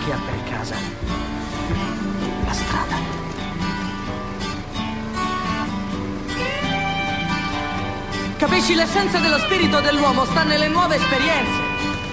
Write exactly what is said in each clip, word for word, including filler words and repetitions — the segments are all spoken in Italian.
chi ha per casa la strada. Capisci, l'essenza dello spirito dell'uomo sta nelle nuove esperienze.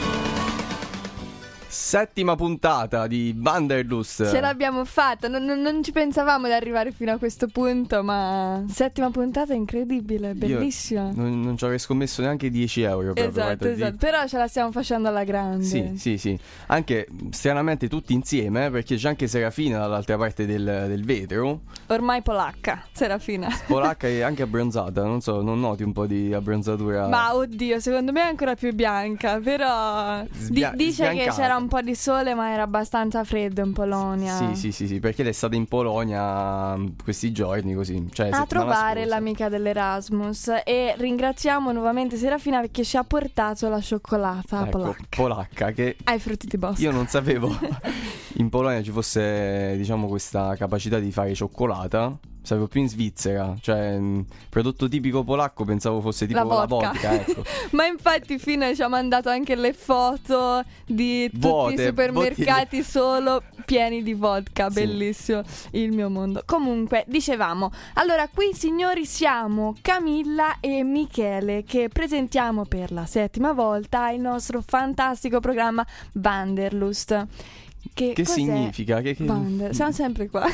Settima puntata di Wanderlust. Ce l'abbiamo fatta, non, non, non ci pensavamo di arrivare fino a questo punto, ma settima puntata incredibile, bellissima. Io non, non ci avrei scommesso neanche dieci euro proprio, Esatto, esatto, però ce la stiamo facendo alla grande. Sì, sì, sì. Anche stranamente tutti insieme, perché c'è anche Serafina dall'altra parte del, del vetro. Ormai polacca, Serafina. Polacca e anche abbronzata, non so, non noti un po' di abbronzatura? Ma oddio, secondo me è ancora più bianca, però Sbia- di- dice sbiancata. che c'era un po' di sole, ma era abbastanza freddo in Polonia. Sì, sì, sì, sì, perché lei è stata in Polonia questi giorni così, cioè a trovare scorsa. l'amica dell'Erasmus. E ringraziamo nuovamente Serafina perché ci ha portato la cioccolata ecco, polacca. polacca che ai frutti di bosco. io non sapevo in Polonia ci fosse, diciamo, questa capacità di fare cioccolata. Sapevo più in Svizzera, cioè mh, prodotto tipico polacco pensavo fosse tipo La la vodka. vodka, ecco. Ma infatti Fine ci ha mandato anche le foto di tutti Vuote, i supermercati bottiglie. solo pieni di vodka. Sì. Bellissimo, il mio mondo. Comunque, dicevamo, allora qui signori siamo Camilla e Michele che presentiamo per la settima volta il nostro fantastico programma Wanderlust. Che, Che cos'è? significa? Che, che... Wander- siamo sempre qua.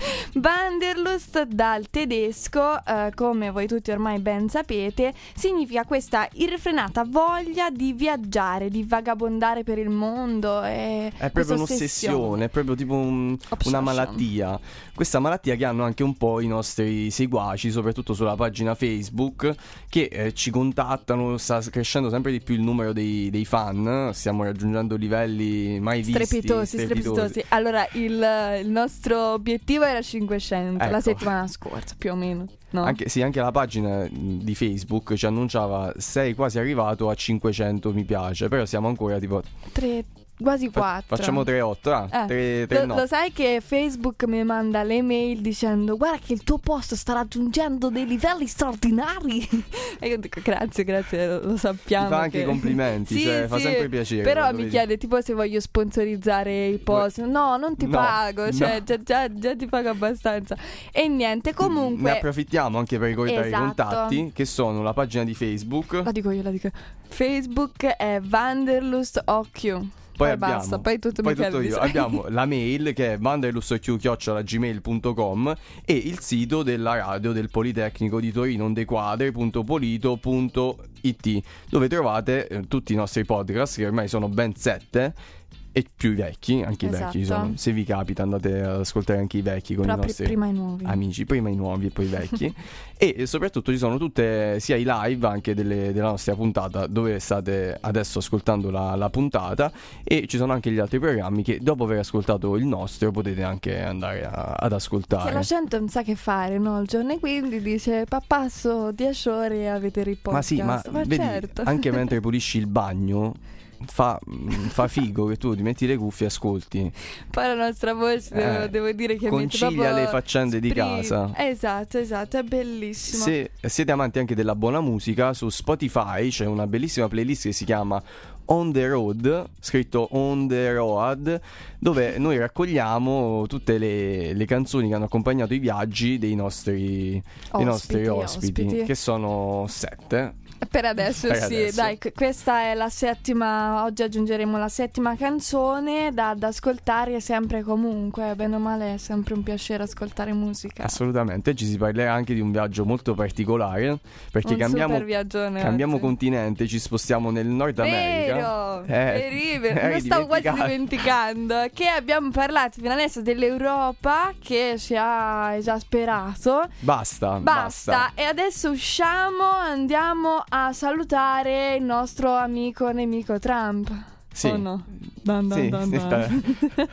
Wanderlust dal tedesco, eh, come voi tutti ormai ben sapete, significa questa irrefrenata voglia di viaggiare, di vagabondare per il mondo. E È proprio un'ossessione, è proprio tipo un- una malattia. Questa malattia che hanno anche un po' i nostri seguaci, soprattutto sulla pagina Facebook, che eh, ci contattano, sta crescendo sempre di più il numero dei, dei fan, stiamo raggiungendo livelli mai visti. Strepitosi, strepitosi. Allora, il, il nostro obiettivo era cinquecento, Ecco. la settimana scorsa, più o meno. No? Anche, sì, anche la pagina di Facebook ci annunciava sei quasi arrivato a cinquecento mi piace, però siamo ancora tipo Tre, quasi fa- quattro. facciamo tre otto, ah, Eh, tre, tre lo, no. lo sai che Facebook mi manda le mail dicendo guarda che il tuo post sta raggiungendo dei livelli straordinari. E io dico grazie, grazie, lo, lo sappiamo. Ti fa anche che... i complimenti, Sì, cioè fa sì, sempre piacere. Però quando mi vedi- chiede tipo se voglio sponsorizzare i post. No, non ti No, pago, cioè no. già, già, già ti pago abbastanza. E niente, comunque Ne approfittiamo anche per ricordare Esatto. i contatti, che sono la pagina di Facebook. La dico io, la dico. Facebook è Wanderlust O Q. Poi, Poi abbiamo, basta, poi tutto poi Michele tutto io. dice. Abbiamo la mail che è wanderlustq chiocciola gmail punto com e il sito della radio del Politecnico di Torino ondequadre punto polito punto it, dove trovate eh, tutti i nostri podcast, che ormai sono ben sette e più vecchi, anche Esatto. i vecchi sono. Se vi capita andate ad ascoltare anche i vecchi con Però i pri- nostri prima i nuovi. amici, prima i nuovi e poi i vecchi. E soprattutto ci sono tutte sia i live anche delle, della nostra puntata, dove state adesso ascoltando la, la puntata, e ci sono anche gli altri programmi che dopo aver ascoltato il nostro potete anche andare a- ad ascoltare. Che la gente non sa che fare, no? Il giorno e quindi dice papà so dieci ore e avete riposto. Ma sì, ma, vedi, certo. anche mentre pulisci il bagno fa, fa figo che tu ti metti le cuffie e ascolti. Poi la nostra voce devo, Eh, devo dire che concilia mette proprio le faccende di spri- casa. Esatto, esatto, è bellissimo. Se siete amanti anche della buona musica, su Spotify c'è una bellissima playlist che si chiama On the Road, scritto On the Road, dove noi raccogliamo tutte le, le canzoni che hanno accompagnato i viaggi dei nostri Ospiti, dei nostri ospiti, ospiti. che sono sette. Per adesso Per sì, adesso. dai, que- questa è la settima, oggi aggiungeremo la settima canzone da, da ascoltare sempre e comunque, bene o male è sempre un piacere ascoltare musica. Assolutamente, oggi si parlerà anche di un viaggio molto particolare, perché Un cambiamo, super viaggione cambiamo oggi. continente, ci spostiamo nel Nord America. Vero, Eh, terribile, eri lo stavo quasi dimenticato. dimenticando che abbiamo parlato fino adesso dell'Europa che ci ha esasperato. Basta, Basta, e adesso usciamo, andiamo a salutare il nostro amico nemico Trump. Sì. O no? Dan, dan, Sì, dan, sì, dan.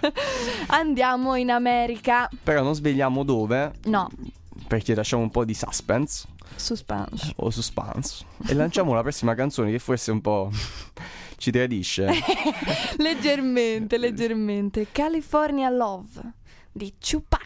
Andiamo in America. Però non svegliamo dove, No, perché lasciamo un po' di suspense suspense. o suspense e lanciamo la prossima canzone che forse un po' ci tradisce. Leggermente, leggermente. California Love di Tupac.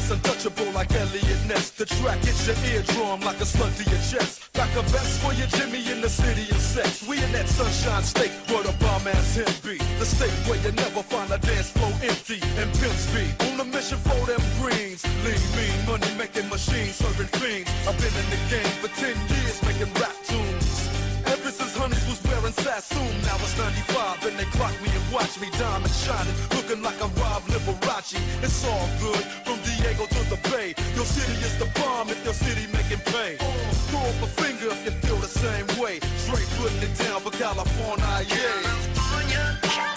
It's untouchable like Elliot Ness. The track hits your eardrum like a slug to your chest. Back a vest for your Jimmy in the city of sex. We in that sunshine state where the bomb ass him be. The state where you never find a dance floor empty and pimp speed. On a mission for them greens. Lean, mean, money making machines, serving fiends. I've been in the game for ten years making rap tunes. Ever since Honeys was wearing Sassoon, now it's ninety-five and they clock me and watch me diamond shining, looking like a Rob Liberace. It's all good from Diego to the Bay. Your city is the bomb if your city making pay. Throw up a finger if you feel the same way. Straight putting it down for California, yeah. California.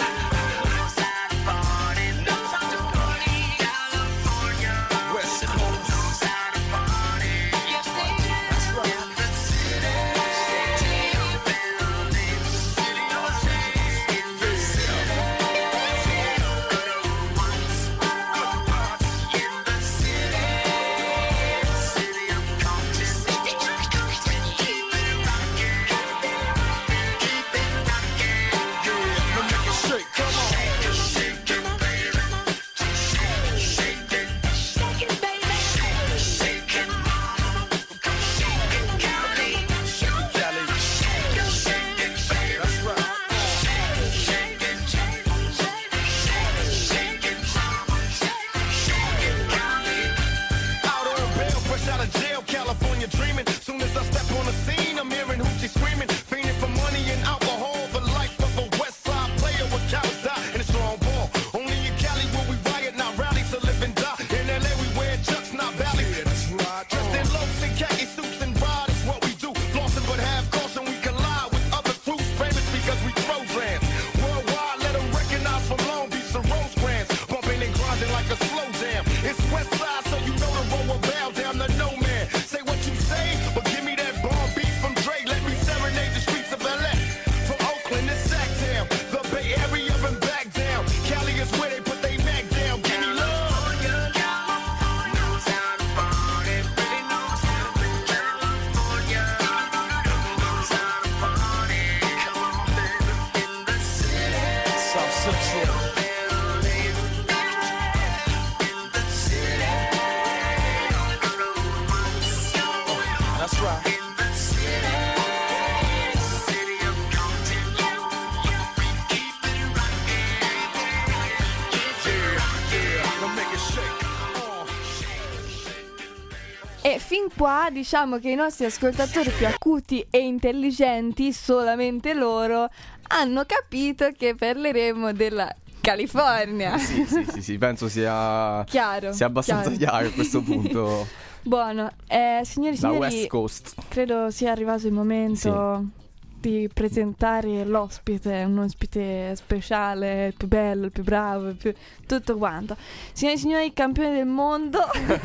E fin qua diciamo che i nostri ascoltatori più acuti e intelligenti, solamente loro, hanno capito che parleremo della California. Sì, sì, sì, sì, penso sia chiaro, sia abbastanza chiaro, chiaro a questo punto. Buono, eh, signori e signori, la West Coast. Credo sia arrivato il momento sì. di presentare l'ospite, un ospite speciale, il più bello, il più bravo, il più... tutto quanto. Signori e signori, campione del mondo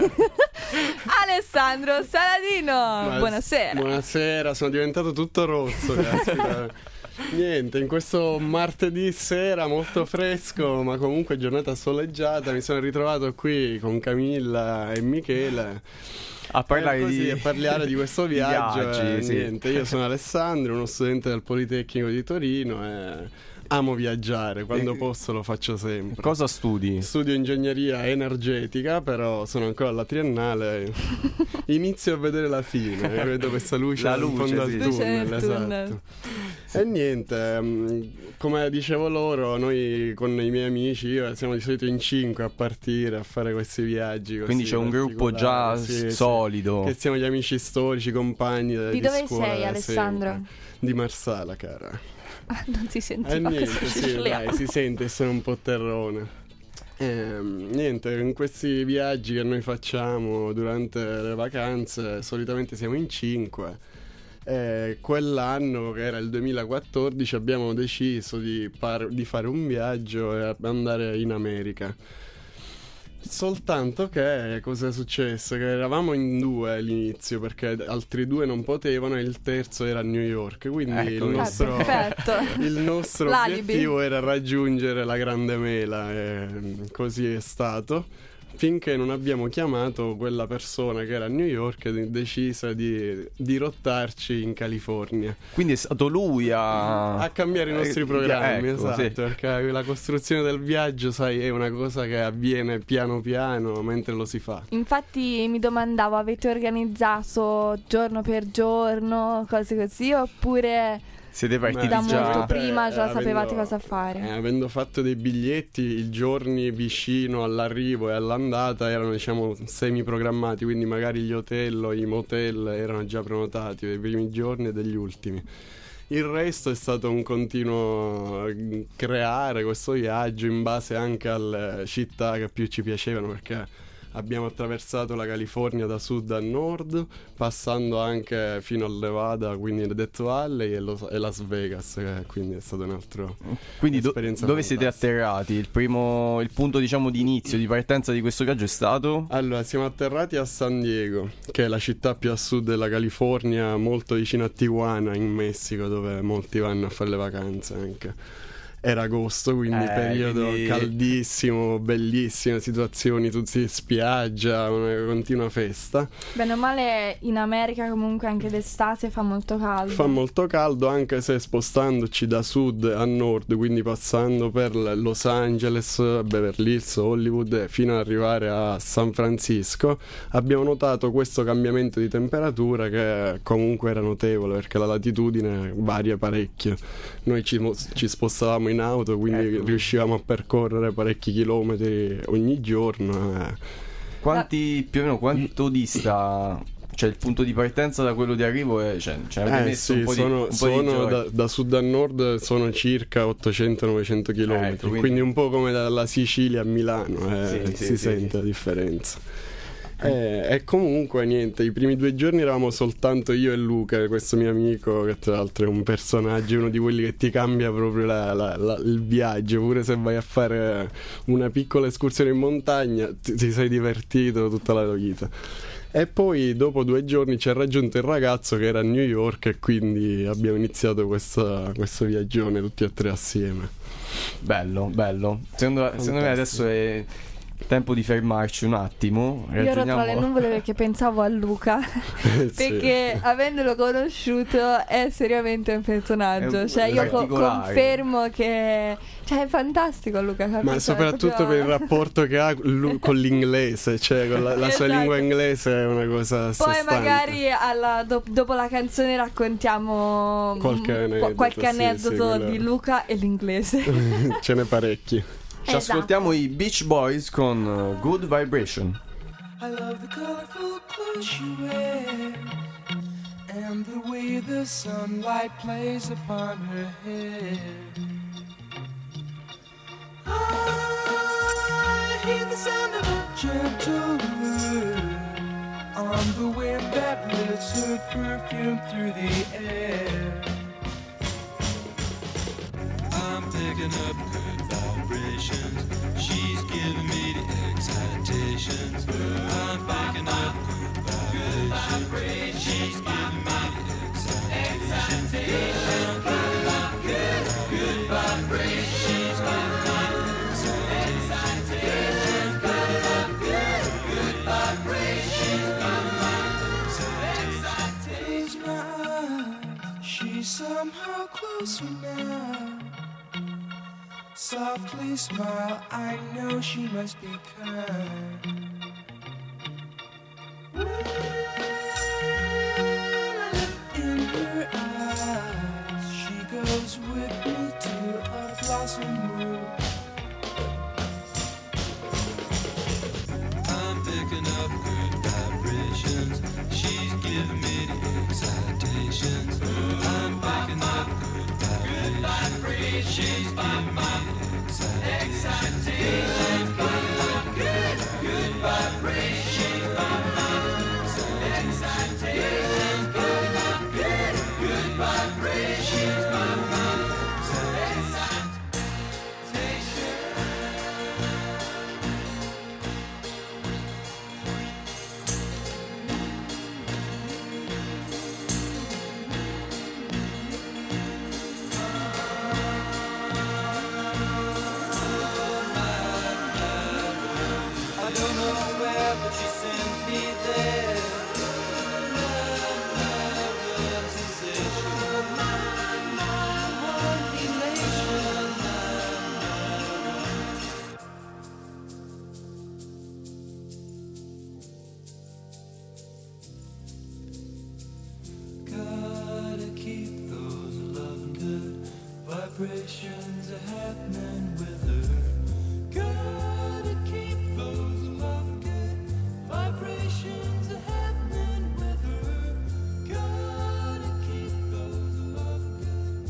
Alessandro Saladino. Ma buonasera. Buonasera, sono diventato tutto rosso, caspita. Niente, in questo martedì sera molto fresco, ma comunque giornata soleggiata, mi sono ritrovato qui con Camilla e Michele a parlare, così, di... a parlare di questo viaggio. Viaggi, eh, sì. Niente, io sono Alessandro, uno studente del Politecnico di Torino e amo viaggiare, quando e... posso lo faccio sempre. Cosa studi? Studio ingegneria energetica, però sono ancora alla triennale. Inizio a vedere la fine, vedo questa luce, la luce in fondo al sì. tunnel, tunnel. esatto. Sì. E niente, come dicevo loro, noi con i miei amici io, siamo di solito in cinque a partire a fare questi viaggi così. Quindi c'è un gruppo già sì, solido, sì, che siamo gli amici storici, compagni di, di dove scuola, sei, Alessandro? Sempre. Di Marsala, cara. Ah, non si sentiva. Eh niente, sì, dai, si sente, sono un po' terrone. Eh, niente, in questi viaggi che noi facciamo durante le vacanze solitamente siamo in cinque. Eh, quell'anno, che era il duemilaquattordici, abbiamo deciso di, par- di fare un viaggio e andare in America. Soltanto che cosa è successo? Che eravamo in due all'inizio, perché altri due non potevano e il terzo era a New York. Quindi ecco, il nostro, il nostro obiettivo era raggiungere la Grande Mela, e così è stato. finché non abbiamo chiamato quella persona che era a New York e decisa di dirottarci in California. Quindi è stato lui a, a cambiare i nostri eh, programmi, ecco, esatto, sì. perché la costruzione del viaggio, sai, è una cosa che avviene piano piano mentre lo si fa. Infatti mi domandavo, avete organizzato giorno per giorno, cose così, oppure siete partiti da già molto prima già eh, sapevate avendo, cosa fare? Eh, avendo fatto dei biglietti, i giorni vicino all'arrivo e all'andata erano, diciamo, semi programmati, quindi magari gli hotel o i motel erano già prenotati dei primi giorni e degli ultimi. Il resto è stato un continuo creare questo viaggio in base anche alle città che più ci piacevano, perché abbiamo attraversato la California da sud a nord, passando anche fino al Nevada, quindi Death Valley e, lo, e Las Vegas, che quindi è stato un altro. Quindi do, dove fantastica. Siete atterrati? Il primo, il punto, diciamo, di inizio, di partenza di questo viaggio è stato? Allora, siamo atterrati a San Diego, che è la città più a sud della California, molto vicino a Tijuana in Messico, dove molti vanno a fare le vacanze anche. Era agosto, quindi eh, periodo quindi... caldissimo, bellissime situazioni, tutti in spiaggia, una continua festa. Bene o male in America comunque anche d'estate fa molto caldo. Fa molto caldo, anche se spostandoci da sud a nord, quindi passando per Los Angeles, Beverly Hills, Hollywood, fino ad arrivare a San Francisco, abbiamo notato questo cambiamento di temperatura che comunque era notevole, perché la latitudine varia parecchio. Noi ci, ci spostavamo in auto, quindi ecco. riuscivamo a percorrere parecchi chilometri ogni giorno. Eh. Quanti, più o meno, quanto dista, cioè il punto di partenza da quello di arrivo? È, cioè, ci avete eh, messo sì, un po' sono, di, un po' sono di da, da sud a nord sono circa ottocento novecento chilometri, ecco, quindi... quindi un po' come dalla Sicilia a Milano, eh, sì, si sì, sente sì. la differenza. Eh, e comunque niente, i primi due giorni eravamo soltanto io e Luca, questo mio amico che tra l'altro è un personaggio, uno di quelli che ti cambia proprio la, la, la, il viaggio, pure se vai a fare una piccola escursione in montagna ti, ti sei divertito tutta la vita. E poi dopo due giorni ci ha raggiunto il ragazzo che era a New York e quindi abbiamo iniziato questa, questo viaggione tutti e tre assieme. Bello, bello. Secondo, secondo me adesso è tempo di fermarci un attimo. Io ero tra le nuvole perché pensavo a Luca perché sì. avendolo conosciuto è seriamente un personaggio, un, cioè io co- confermo che cioè è fantastico Luca, capito? Ma soprattutto proprio... per il rapporto che ha lui con l'inglese, cioè con la, la sua esatto. lingua inglese è una cosa poi assestante. Magari alla, do, dopo la canzone raccontiamo qualche aneddoto, qualche aneddoto sì, sì, di Luca e l'inglese. Ce n'è parecchi. Ci esatto. ascoltiamo i Beach Boys con uh, Good Vibration. I love the colorful clothes you wear and the way the sunlight plays upon her hair. I hear the sound of a gentle word on the wind that lifts her perfume through the air. I'm picking up good vibrations. She's giving me the excitations. I'm picking up good vibrations. She's giving me the excitations. Good, good, good vibrations. She's giving me the excitations. Good, good, good vibrations. She's giving me the excitations. Close my eyes. She's somehow closer now. Softly smile, I know she must be kind. In her eyes, she goes with me to a blossom room. I'm picking up good vibrations. She's giving me the excitations. I'm picking up good vibrations. She's giving me excitations. Good, good, good Vibrations are happening with her. Gotta keep those love good. Vibrations are happening with her. Gotta keep those love good.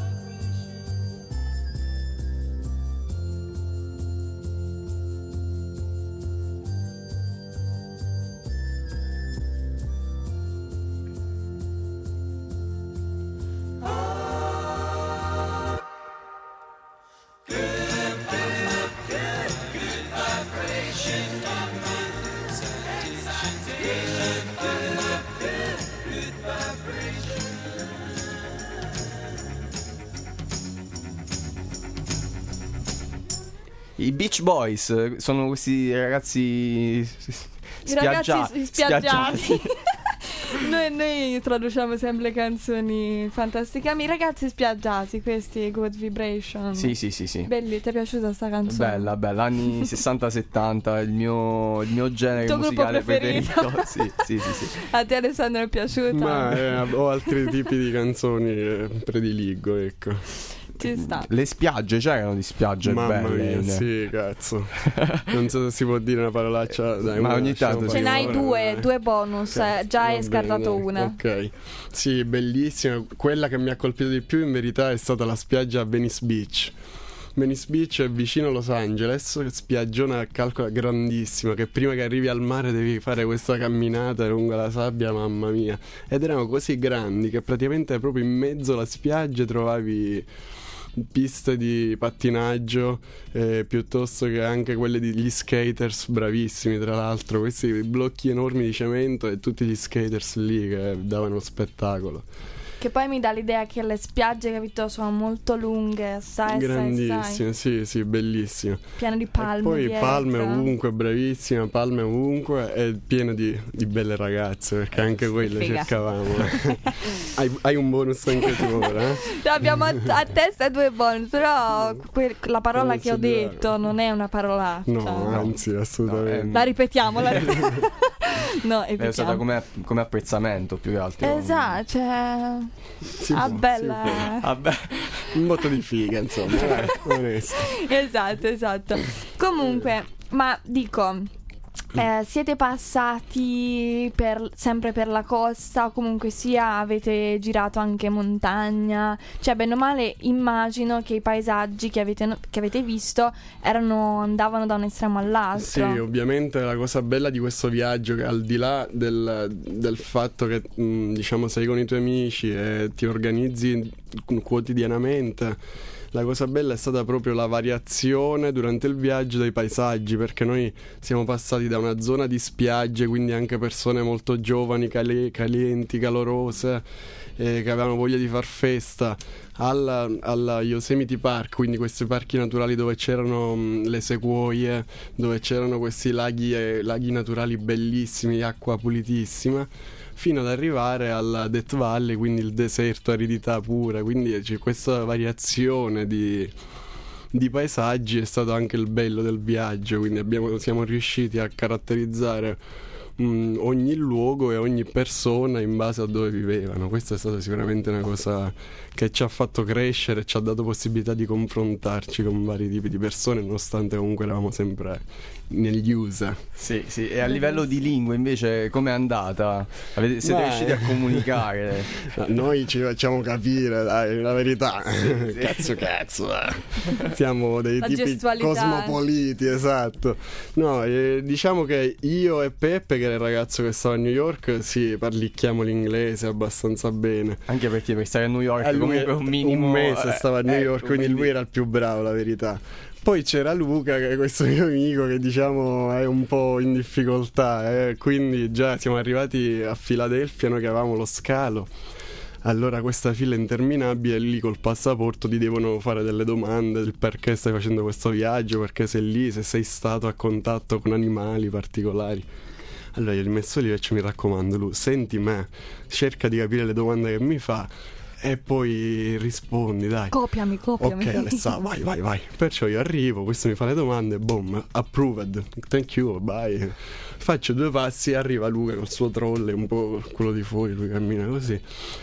I Beach Boys sono questi ragazzi spiaggia- I ragazzi spiaggiati. noi, noi traduciamo sempre le canzoni fantasticamente. I ragazzi spiaggiati, questi Good Vibration. Sì, sì, sì, sì. Belli, ti è piaciuta sta canzone? Bella, bella, anni sessanta settanta, il mio, il mio genere tuo musicale gruppo preferito. preferito. Sì, sì, sì, sì. A te Alessandro è piaciuta? Ma eh, ho altri tipi di canzoni che prediligo, ecco. Ci sta. Le spiagge, c'erano di spiagge Mamma belle. mia, sì, cazzo. Non so se si può dire una parolaccia, dai, Ma mo ogni lasciamo tanto Ce sì. n'hai ora, due, eh. due bonus, eh, già hai Va scartato bene, una. Ok. Sì, bellissima. Quella che mi ha colpito di più in verità è stata la spiaggia a Venice Beach. Venice Beach è vicino a Los Angeles, spiaggiona, calcola, grandissima, che prima che arrivi al mare devi fare questa camminata lungo la sabbia, mamma mia. Ed erano così grandi che praticamente proprio in mezzo alla spiaggia trovavi piste di pattinaggio, eh, piuttosto che anche quelle degli skaters bravissimi, tra l'altro questi blocchi enormi di cemento e tutti gli skaters lì che davano spettacolo. Che poi mi dà l'idea che le spiagge, capito, sono molto lunghe, sai, sai, Grandissime, sì, sì, bellissime. pieno di palme. E poi dietro. palme ovunque, bravissima, palme ovunque e pieno di, di belle ragazze, perché anche quelle Figa. cercavamo. hai, hai un bonus anche tu ora, eh? Abbiamo a, a testa due bonus, però que- la parola Non che ho si deve. detto non è una parolaccia. No, anzi, assolutamente. La ripetiamo, la ripetiamo. No, È usata evitiamo. come, come apprezzamento più che altro. Esatto, cioè... Si ah, può, bella. si può. Vabbè. Un botto di figa, insomma, dai, onesto. Esatto, esatto. Comunque, ma dico, eh, siete passati per, sempre per la costa o comunque sia avete girato anche montagna? Cioè, bene o male, immagino che i paesaggi che avete, no- che avete visto erano, andavano da un estremo Sì, all'altro. ovviamente la cosa bella di questo viaggio che al di là del, del fatto che mh, diciamo sei con i tuoi amici e ti organizzi quotidianamente, la cosa bella è stata proprio la variazione durante il viaggio dei paesaggi, perché noi siamo passati da una zona di spiagge, quindi anche persone molto giovani, cali- calienti, calorose, eh, che avevano voglia di far festa, alla, alla Yosemite Park, quindi questi parchi naturali dove c'erano mh, le sequoie, dove c'erano questi laghi, eh, laghi naturali bellissimi, acqua pulitissima, fino ad arrivare alla Death Valley, quindi il deserto, aridità pura. Quindi c'è questa variazione di, di paesaggi, è stato anche il bello del viaggio, quindi abbiamo, siamo riusciti a caratterizzare mh, ogni luogo e ogni persona in base a dove vivevano. Questa è stata sicuramente una cosa che ci ha fatto crescere, ci ha dato possibilità di confrontarci con vari tipi di persone, nonostante comunque eravamo sempre negli U S A. Sì, sì. E a livello di lingua invece com'è andata? Avete, siete Beh. riusciti a comunicare? No, noi ci facciamo capire, dai, la verità. Cazzo, cazzo. eh. Siamo dei La tipi gestualità. cosmopoliti, esatto. No, eh, diciamo che io e Peppe, che era il ragazzo che stava a New York, sì, parlicchiamo l'inglese abbastanza bene. Anche perché per stare a New York Eh, lui comunque un minimo un mese eh, stava a New ecco, York, quindi quindi- lui era il più bravo, la verità. Poi c'era Luca, che è questo mio amico che diciamo è un po' in difficoltà, eh, quindi già siamo arrivati a Filadelfia, noi che avevamo lo scalo. Allora questa fila interminabile, lì col passaporto ti devono fare delle domande del perché stai facendo questo viaggio, perché sei lì, se sei stato a contatto con animali particolari. Allora io gli ho messo lì e faccio, mi raccomando, Lu, senti me, cerca di capire le domande che mi fa e poi rispondi, dai. Copiami, copiami. Ok, Alessandro, vai, vai, vai. Perciò io arrivo, questo mi fa le domande, boom, approved, thank you, bye. Faccio due passi, arriva Luca col suo trolle, un po' quello di fuori, lui cammina così.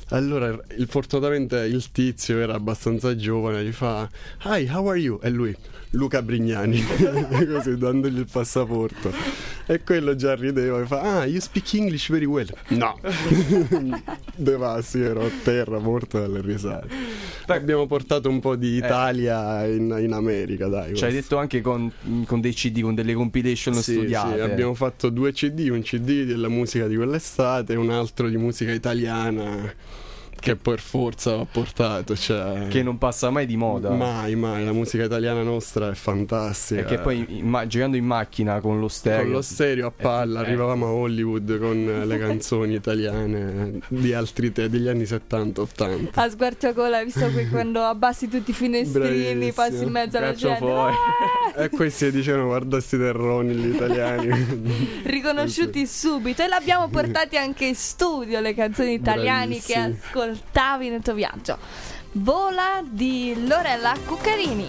Allora, il, fortunatamente il tizio era abbastanza giovane, gli fa "Hi, how are you?" E lui "Luca Brignani", così dandogli il passaporto. E quello già rideva e fa "Ah, you speak English very well". No. Devasti, ero a terra, morto dalle risate. Abbiamo portato un po' di Italia eh. in, in America, dai. Ci hai detto anche con, con dei C D, con delle compilation sì, studiate. Sì, abbiamo fatto due C D, un C D della musica di quell'estate e un altro di musica italiana che per forza va portato, cioè... che non passa mai di moda. Mai, mai, la musica italiana nostra è fantastica. E che poi in, girando in macchina con lo stereo, con lo stereo a palla, eh, arrivavamo a Hollywood con le canzoni italiane di altri te, degli anni settanta ottanta. A squarciagola, visto che quando abbassi tutti i finestrini, bravissimo, passi in mezzo alla gente fuori. Ah! E questi dicevano "Guarda sti terroni gli italiani". Riconosciuti subito. E l'abbiamo portati anche in studio le canzoni italiane che Bravissimi. ascoltavi nel tuo viaggio. Vola di Lorella Cuccarini.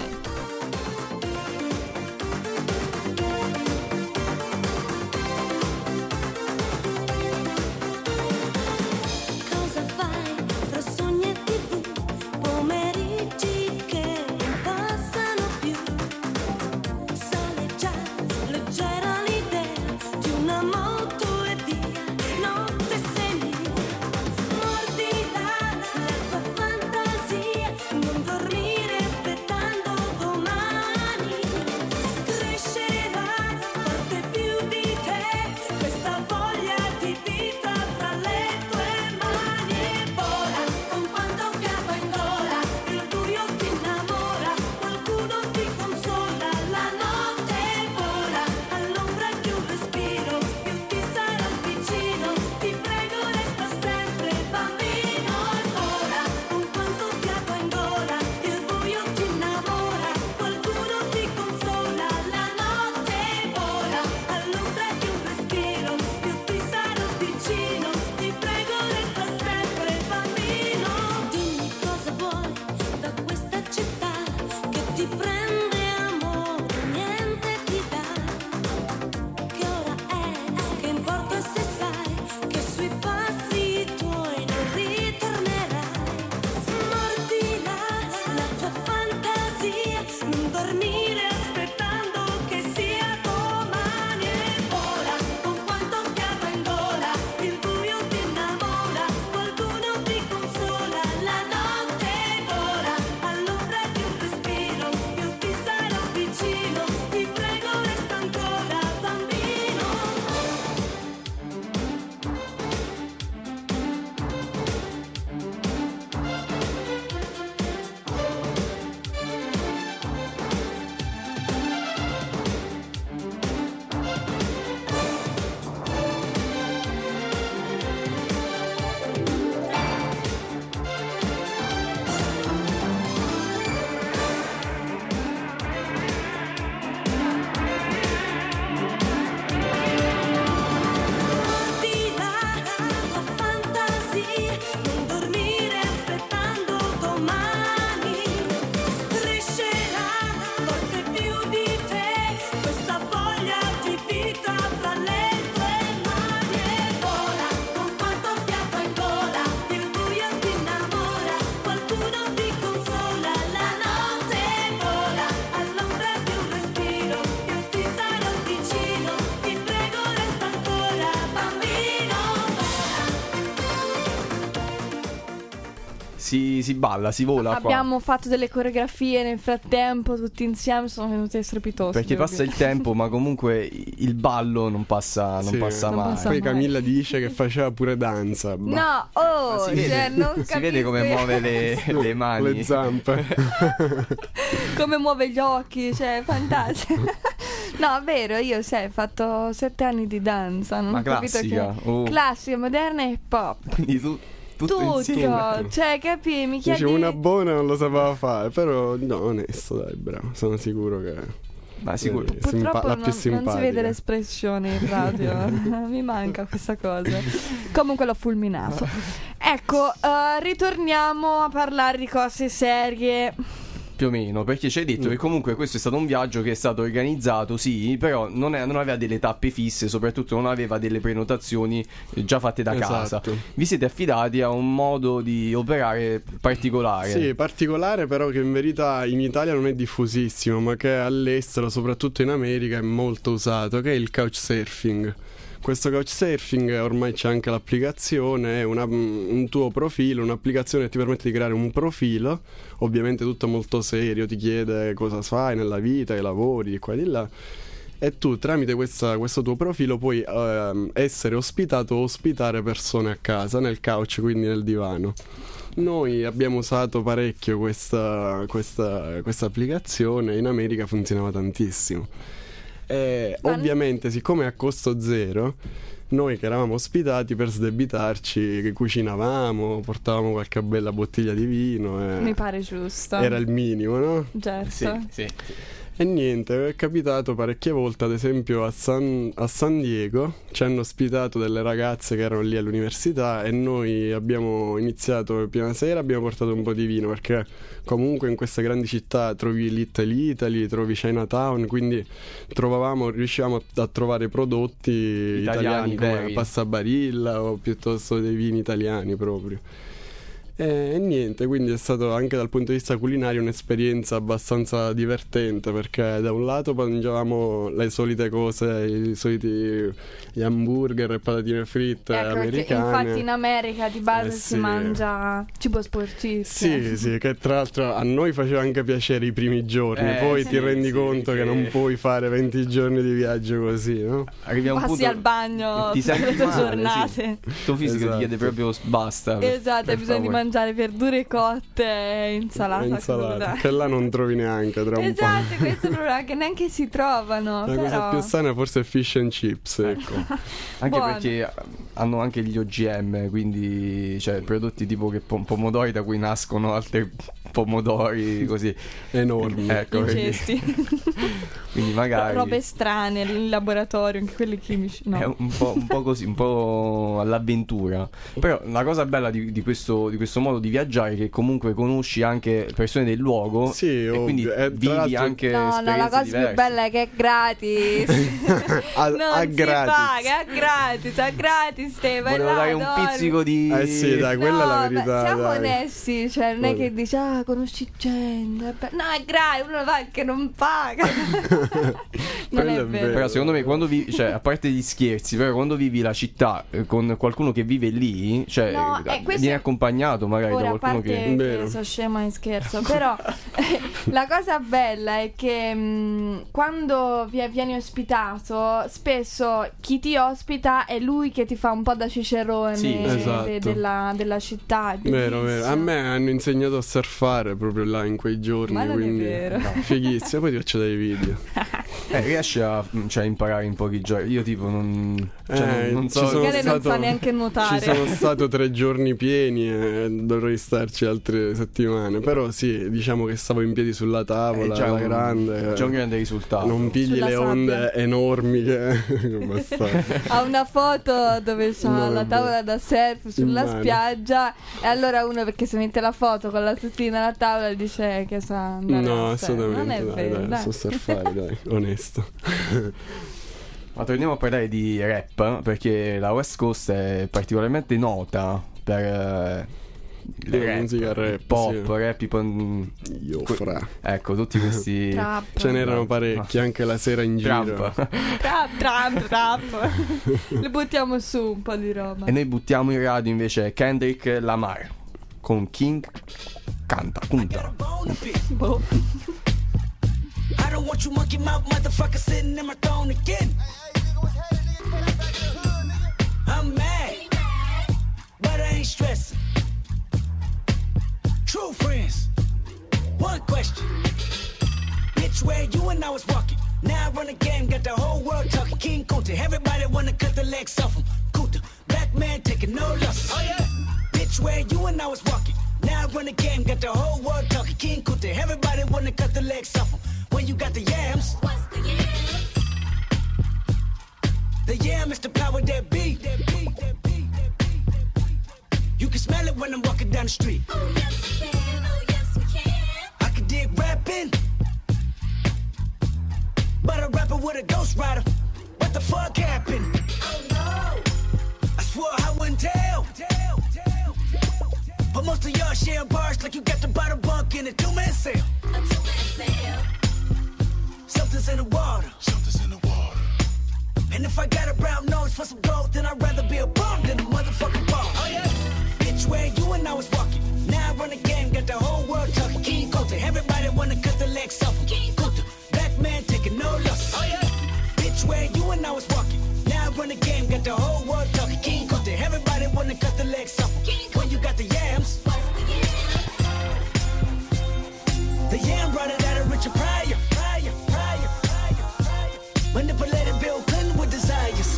Cosa fai fra sogni e tivù, pomeriggi che non passano più? Sale già leggera l'idea di una moto e via, notte sei mia. Mordila la tua fantasia, non dormire aspettando domani. Crescerà forte più di te, questa voglia di vita tra le tue mani. E vola con quanto fiato in gola, il buio ti innamora, qualcuno ti consola, la notte vola, all'ombra di un respiro, più ti sarà vicino, ti prego resta sempre bambino. E vola con quanto fiato in gola, il buio ti innamora, qualcuno ti consola, la notte vola, all'ombra di un respiro, più ti sarò vicino, ti prego resta sempre bambino. Dimmi cosa vuoi da questa città che ti prende amore, niente ti dà. Che ora è, che importa se sai che sui passi tuoi non ritornerai. Mordila la tua fantasia, non dormire aspettando che sia domani. E vola con quanto fiato in gola, il buio ti innamora, qualcuno ti consola, la notte vola, all'ombra di un respiro, più ti sarò vicino, ti prego resta ancora bambino. Mordila la tua fantasia, non dormire aspettando domani. Crescerà forte più di te, questa voglia di vita tra le tue mani. E vola con quanto fiato in gola, il buio ti innamora, qualcuno ti consola, la notte vola, all'ombra di un respiro, più ti sarò vicino, ti prego resta ancora bambino. si, si balla, si vola qua. Abbiamo fatto delle coreografie nel frattempo, tutti insieme, sono venute strepitose. Perché devo passa dire. il tempo, ma comunque il ballo non passa, non Sì, passa non mai. passa Poi mai. Camilla dice che faceva pure danza. bah. No, oh, Si vede, cioè, non si vede come capite muove le, le mani. Le zampe. come muove gli occhi, cioè, fantastico. No, vero, io sai, ho fatto sette anni di danza, non Ma ho capito classica, che... oh. Classica, moderna e pop. Quindi tu, tutto, insieme. Tutto, cioè, capi, mi chiedi... Dice una buona non lo sapeva fare, però no, onesto, dai, bravo. Sono sicuro che Ma sicuro. eh, simpa- Purtroppo la non, più non simpatica. si vede l'espressione in radio. Mi manca questa cosa. Comunque l'ho fulminato. Ecco, eh, ritorniamo a parlare di cose serie. più o meno, perché ci hai detto Mm. che comunque questo è stato un viaggio che è stato organizzato, sì, però non, è- non aveva delle tappe fisse, soprattutto non aveva delle prenotazioni eh, già fatte da casa. Esatto. Vi siete affidati a un modo di operare particolare. Sì, particolare però che in verità in Italia non è diffusissimo, ma che all'estero, soprattutto in America, è molto usato, che è il couchsurfing. Questo couchsurfing ormai c'è anche l'applicazione, è una- un tuo profilo, un'applicazione che ti permette di creare un profilo, ovviamente tutto molto serio, ti chiede cosa fai nella vita, che lavori, di qua e di là. E tu tramite questa- questo tuo profilo puoi ehm, essere ospitato o ospitare persone a casa, nel couch, quindi nel divano. Noi abbiamo usato parecchio questa, questa, questa applicazione, in America funzionava tantissimo. E Ma- ovviamente, siccome è a costo zero, noi che eravamo ospitati, per sdebitarci, che cucinavamo, portavamo qualche bella bottiglia di vino. E Mi pare giusto. era il minimo, no? Certo. Sì, sì. E niente, è capitato parecchie volte, ad esempio a San, a San Diego ci hanno ospitato delle ragazze che erano lì all'università e noi abbiamo iniziato prima sera, abbiamo portato un po' di vino, perché comunque in queste grandi città trovi Little Italy, trovi Chinatown, quindi trovavamo, riuscivamo a, a trovare prodotti Italiani italiani, come veri. pasta barilla o piuttosto dei vini italiani proprio. E niente, quindi è stato anche dal punto di vista culinario un'esperienza abbastanza divertente, perché da un lato mangiavamo le solite cose, i soliti gli hamburger e patatine fritte Ecco, perché americane. infatti in America di base Eh, si sì. mangia cibo sporcissimo. Sì, sì, che tra l'altro a noi faceva anche piacere i primi giorni, Eh, poi sì, ti rendi sì, conto che... che non puoi fare venti giorni di viaggio così, no? Arrivi a un Passi punto al bagno ti tutte senti le tue male, giornate. sì. Il tuo fisico Esatto. ti chiede proprio basta. Esatto, per hai bisogno di favore. mangiare verdure cotte e insalata, Insalata, cruda. che là non trovi neanche tra un Esatto, po'. questo è il problema, che neanche si trovano. La cosa però... più sana forse è fish and chips, ecco. Anche Buono. perché hanno anche gli O G M, quindi cioè prodotti tipo che pom- pomodori da cui nascono altri pomodori così Enormi. ecco, quindi, Incesti. quindi magari Robe strane in laboratorio, anche quelli chimici. No. è un po', un po' così, un po' all'avventura. Però la cosa bella di, di questo, di questo modo di viaggiare è che comunque conosci anche persone del luogo Sì, e ovvio. quindi E tra vivi l'altro- anche No, no, la esperienze cosa diverse. più bella è che è gratis. a, non a si gratis. paga, è gratis, è gratis, te vai Volevo là, dare un dormi. pizzico di Eh sì, dai, quella è la No, beh, verità. siamo dai. onesti, cioè non è che dici ah conosci gente, è be- no è gratis, uno va che non paga. non Quello è è vero. vero. Però secondo me quando vivi, cioè a parte gli scherzi, però quando vivi la città eh, con qualcuno che vive lì, cioè No, eh, eh, questo- vieni accompagnato magari Ora, da a qualcuno parte che... che, Vero. sono scema in scherzo, però eh, la cosa bella è che mh, quando vi- vieni ospitato, spesso chi ti ospita è lui che ti fa un po' da cicerone Sì, de- esatto. della, della città. È Vero, vero. A bellissimo. me hanno insegnato a surfare proprio là in quei giorni. Ma non è quindi vero. no, fighissimo. Poi ti faccio dei video. Eh, riesci a cioè, imparare in pochi giorni. Io tipo non, cioè, Eh, non, non ci so sono Magari non stato- sa neanche nuotare. Ci sono stato tre giorni pieni e dovrei starci altre settimane. Però sì, diciamo che stavo in piedi sulla è tavola, già alla un, grande. già un grande risultato. Non pigli Sulla le sabbia. onde enormi che bastardo. Ha una foto dove c'ha No, la vabbè. tavola da surf sulla In mano. spiaggia e allora uno perché si mette la foto con la testina alla tavola dice che sa andare No, a surf. assolutamente. Non è dai, vero, dai, dai. so surfare, dai, onesto. Ma torniamo a parlare di rap, perché la West Coast è particolarmente nota per eh, La rap, musica rap, pop, sì. rap, hip- mm, Io que- fra. ecco, tutti questi Trap. Ce n'erano parecchi anche la sera in giro. trap. Trap, trap, trap. Le buttiamo su un po' di roba. E noi buttiamo in radio invece Kendrick Lamar con King Canta, punta. Boh. I don't want you monkey mouth motherfucker sitting in my throne again. I'm mad, but I ain't stressing. True friends, one question. Bitch, where you and I was walking. Now I run the game, got the whole world talking. King Kunta, everybody wanna cut the legs off him. Kunta, black man taking no losses. Oh yeah. Bitch, where you and I was walking. Now I run the game, got the whole world talking. King Kunta, everybody wanna cut the legs off him. When you got the yams. What's the yams? The yam is the power that be. That be, that be, that be, that be. You can smell it when I'm walking down the street. Oh yes we can, oh yes we can. I can dig rap rider. What the fuck happened? Oh no! I swore I wouldn't tell. But most of y'all share bars like you got to buy the bunk in a two-man sale. A two-man sale. Something's in the water. Something's in the water. And if I got a brown nose for some gold, then I'd rather be a bum than a motherfucking bum. Oh yeah. Bitch, where you and I was walking. Now I run the game, got the whole world talking. King Kunta, everybody wanna cut the legs off him. King Kunta, black man taking no losses. Oh yeah. Bitch, where you and I was walking. Now I run the game, got the whole world talking. King Kunta, everybody wanna cut the legs off him. When you got the yams. The yam brought it out of Richard Pryor. Pryor, Pryor, Pryor, Pryor. Manipulated Bill Clinton with desires.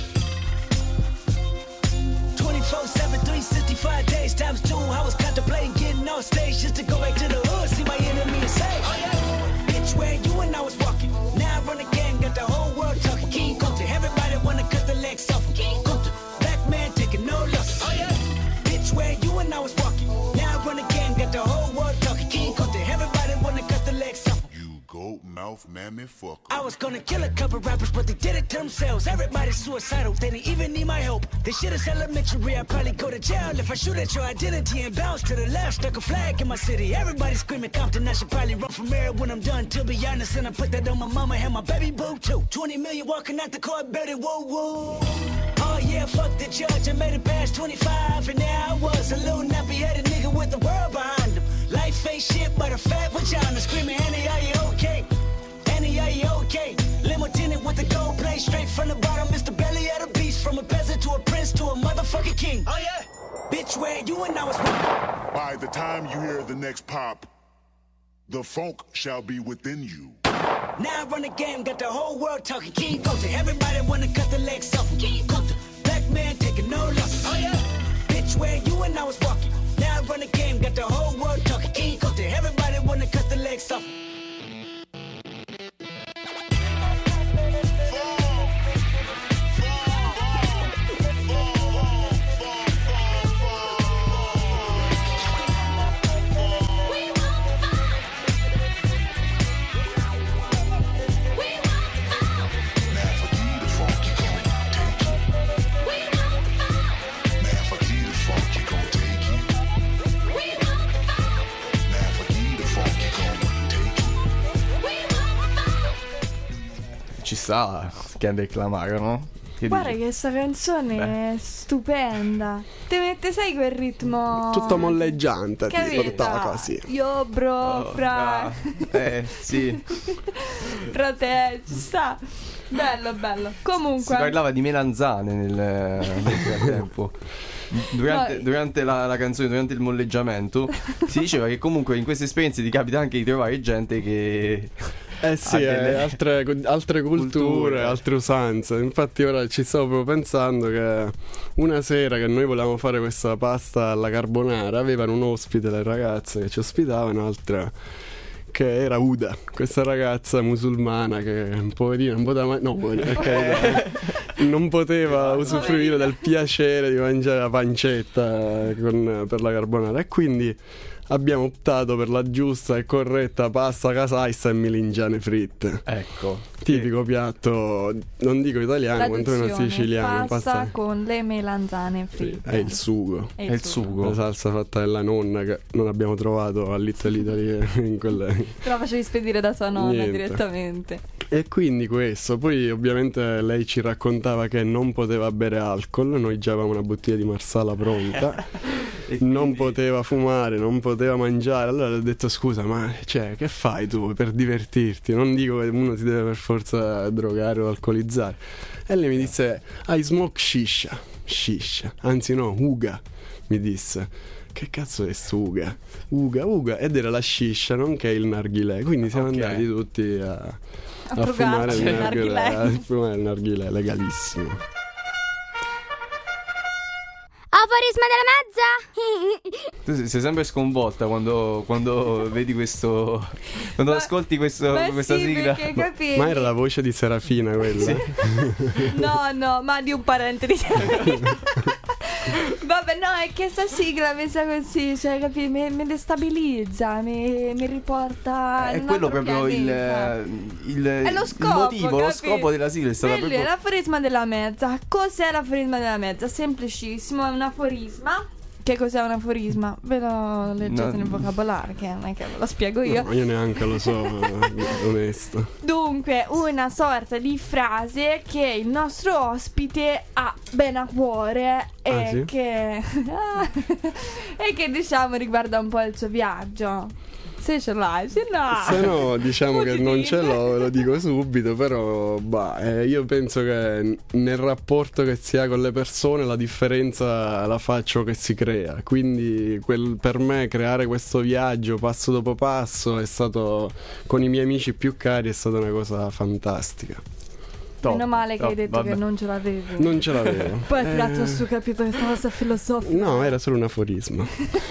twenty-four seven, three sixty-five days times two. I was contemplating getting on stage just to go back to the hood, see my enemy and say, oh yeah. Bitch, where you and I was walking. Now I run the game, got the whole world talking. King Kunta, everybody wanna cut the legs off him. King Kunta, black man taking no losses. Oh yeah. Bitch, where you and I was walking. Now I run the game, got the whole world talking. King Kunta, everybody wanna cut the legs off him. You goat mouth mammy fucker. I was gonna kill a couple rappers, but they did it to themselves. Everybody's suicidal, they didn't even need my help. This shit is elementary, I'd probably go to jail if I shoot at your identity and bounce to the left. Stuck a flag in my city, everybody screaming Compton. I should probably run from here when I'm done, to be honest. And I put that on my mama and my baby boo too. twenty million walking out the court, baby, whoa, whoa. Oh yeah, fuck the judge, I made it past twenty-five. And there I was, a little nappy-headed nigga with the world behind him. Life ain't shit but a fat vagina. Screaming, Annie, are you okay? Annie, are you okay? Limo tinted with the gold plate, straight from the bottom. It's the belly of the beast, from a peasant to a prince to a motherfucking king. Oh yeah, bitch, where you and I was. By the time you hear the next pop, the funk shall be within you. Now I run the game, got the whole world talking. King Kunta, everybody wanna cut the legs off him. King Kunta, black man taking no losses. Oh yeah, bitch, where you and I was walking. Now I run the game, got the whole world talking. King Kunta, everybody wanna cut the legs off him. Ci sta Kendrick Lamar, no? Che Guarda dici? che sta canzone Beh. è stupenda. Te mette, sai quel ritmo Tutto molleggiante, tipo capito? tutta così. Io bro, Oh, fra ah, eh, sì. fra te, ci sta. Bello, bello. Comunque Si parlava di melanzane nel, nel frattempo. Durante, No. durante la, la canzone, durante il molleggiamento, si diceva che comunque in queste esperienze ti capita anche di trovare gente che Eh sì, ha delle- eh, altre, altre culture, culture. altre usanze. Infatti ora ci stavo proprio pensando che una sera che noi volevamo fare questa pasta alla carbonara, avevano un ospite, le ragazze che ci ospitavano, altra che era Uda, questa ragazza musulmana che poverina non poteva ma- no, poverina, ok, non poteva usufruire del piacere di mangiare la pancetta con- per la carbonara, e quindi abbiamo optato per la giusta e corretta pasta casaista e melingiane fritte. Ecco, Tipico piatto, non dico italiano, quantomeno traduzione, siciliano. pasta con le melanzane fritte. È il sugo. E è il sugo. La salsa fatta dalla nonna che non abbiamo trovato all'Italy Italy in quelle. Te la facevi spedire da sua nonna Niente. direttamente. E quindi questo, poi ovviamente lei ci raccontava che non poteva bere alcol, noi già avevamo una bottiglia di Marsala pronta, E non quindi- poteva fumare, non poteva mangiare. Allora le ho detto scusa, ma cioè, che fai tu per divertirti? Non dico che uno si deve per forza drogare o alcolizzare. E lei mi disse I smoke shisha. Shisha, anzi no, Uga, mi disse. Che cazzo è stu Uga? Uga, Uga, ed era la shisha, nonché il narghilè. Quindi siamo Ok. andati tutti a, A a fumare drogarci il il narghilè, narghilè. a fumare il narghilè, legalissimo. Aforisma della mezza? Tu sei- sei sempre sconvolta quando, quando vedi questo. Quando Ma- ascolti questo, Ma questa sì, sigla. perché capi? Ma era la voce di Serafina quella? No, no, ma di un parente di Serafina. Vabbè, no, è che sta sigla mi sa così, cioè, capi, mi, mi destabilizza, mi, mi riporta. È in un quello altro proprio pianeta. il, il, È lo scopo, il motivo, lo capi? scopo della sigla è stato Quello proprio... è l'aforisma della mezza. Cos'è l'aforisma della mezza? Semplicissimo, è un aforisma. Che cos'è un aforisma? Ve lo leggete No. nel vocabolario, che non è che ve lo spiego io. No, io neanche lo so, onesto. Dunque, una sorta di frase che il nostro ospite ha bene a cuore e Ah, sì? che e che diciamo riguarda un po' il suo viaggio. Se ce l'hai, se no. Se no, diciamo che Tutti non di- ce l'ho, ve lo dico subito, però bah, eh, io penso che nel rapporto che si ha con le persone la differenza la faccio che si crea. Quindi quel- per me creare questo viaggio passo dopo passo è stato, con i miei amici più cari, è stata una cosa fantastica. Top, Meno male che top, hai detto vabbè. che non ce l'avevi. Non ce l'avevo. Poi hai tirato Eh, su, capito che stava sta filosofica. No, era solo un aforisma.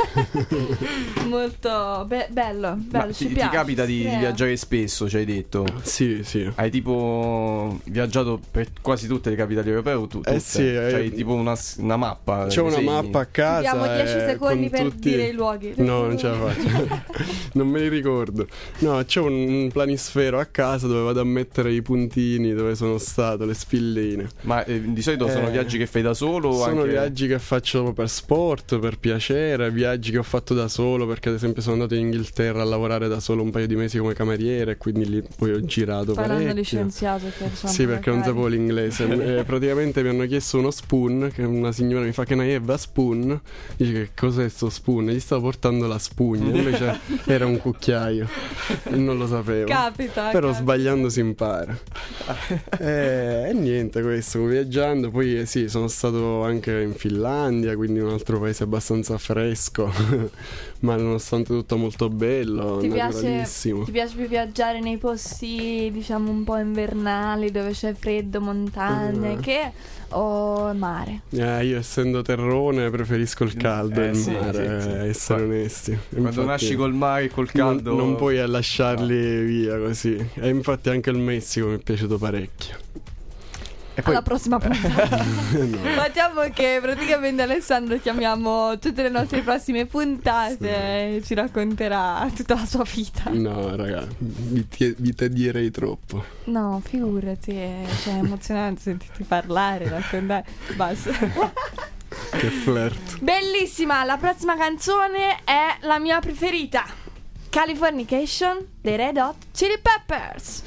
Molto be- bello, bello, Ma ci ti, ti piace. capita di, sì. di viaggiare spesso, ci hai detto? Sì, sì. Hai tipo viaggiato per quasi tutte le capitali europee o tu, tutte? Eh sì, eh, C'hai tipo una, una mappa? C'è una disegni? mappa a casa. Ti diamo dieci eh, secondi con per tutti- dire i luoghi. No, non ce la faccio. Non me li ricordo. No, c'è un, un planisfero a casa dove vado a mettere i puntini dove sono stato, le spilline. Ma eh, di solito sono Eh, viaggi che fai da solo? o Sono anche... viaggi che faccio per sport, per piacere, viaggi che ho fatto da solo, perché ad esempio sono andato in Inghilterra a lavorare da solo un paio di mesi come cameriere e quindi lì poi ho girato Parlando parecchio. licenziato che sono Sì, perché non precari. sapevo l'inglese. Eh, praticamente mi hanno chiesto uno spoon, che una signora mi fa che ne have a spoon. Dice che cos'è sto spoon? E gli stavo portando la spugna, invece era un cucchiaio. E non lo sapevo. Capita, Però capita. sbagliando si impara. E niente, questo, viaggiando. Poi eh, sì, sono stato anche in Finlandia, quindi un altro paese abbastanza fresco. Ma nonostante tutto molto bello, Ti piace, naturalissimo. ti piace più viaggiare nei posti, diciamo, un po' invernali, dove c'è freddo, montagne, Mm. che o mare? Eh, io essendo terrone preferisco il caldo e Eh, il sì, mare, sì, sì. eh, essere Qua- onesti. Quando Infatti, nasci col mare e col non- caldo... non, puoi lasciarli via così. E infatti anche il Messico mi è piaciuto parecchio. E poi... Alla prossima puntata. Facciamo che praticamente Alessandro chiamiamo tutte le nostre prossime puntate e ci racconterà tutta la sua vita. No, raga, vi, ti- vi tedierei troppo. No, figurati, cioè, è emozionante sentirti parlare, raccontare. Basta. Che flirt. Bellissima, la prossima canzone è la mia preferita. Californication dei Red Hot Chili Peppers.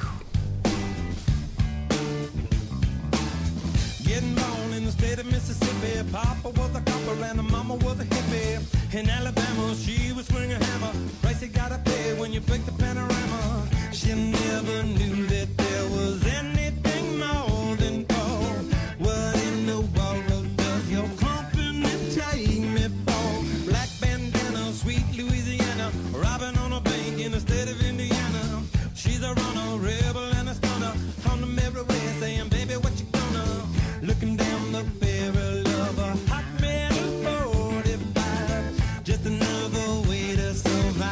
Getting born in the state of Mississippi. Papa was a copper and the mama was a hippie. In Alabama, she was swinging a hammer. Price you gotta pay when you break the panorama. She never knew that there was anything more than gold. What in the world does your company take me for? Black bandana, sweet Louisiana, robbing on a bank in the state of Indiana. She's a runner, rebel and a stunner. On them everywhere saying, baby, what you gonna? Looking down the barrel of a hot metal forty-five, just another way to survive.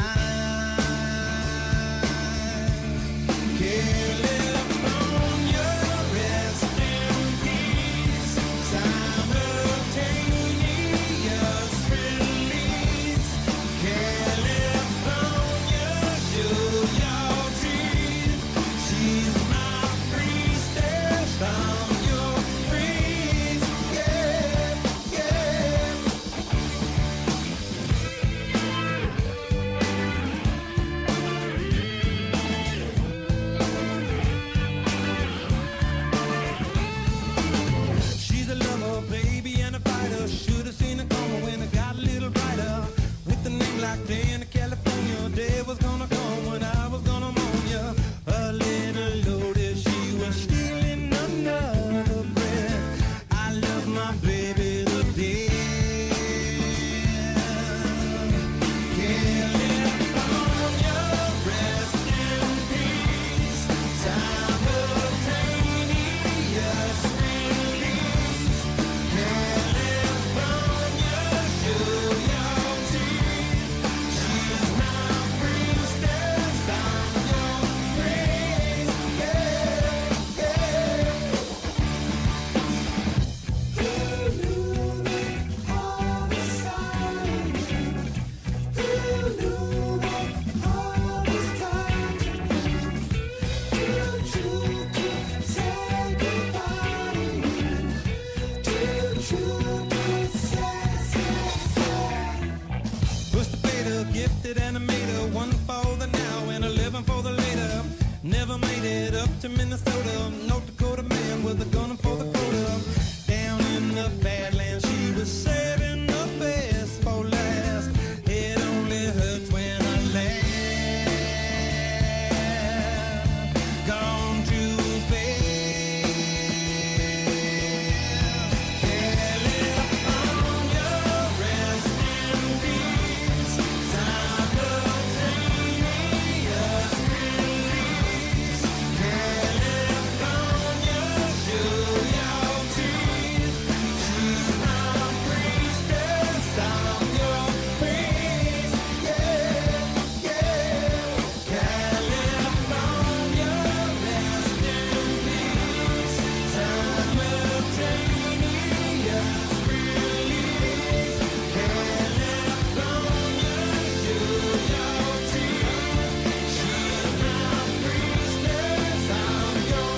California, rest in peace. Simultaneous release. California, show your teeth. She's my priestess. I'm your priest. Yeah, yeah. She's a lover, baby, and a fighter. Should've seen it coming when it got a little brighter. With a name like Diana, California, day was gonna come when I was gonna mourn ya. A little loaded, she was stealing another breath. I love my baby to death. California, rest in peace. Simultaneous release. California, show your teeth. She's my priestess. hater, gifted animator, one for the now and a living for the later. Never made it up to Minnesota, North Dakota man with a gun for the quota. Down in the Badlands, she was saving the best for last. It only hurts when I laugh. Gone too fast. California, rest in peace. Simultaneous release. California, show your teeth. She's my priestess of your praise. Yeah, yeah. California, rest in peace. Simultaneous release. California, show your teeth. She's my priestess of your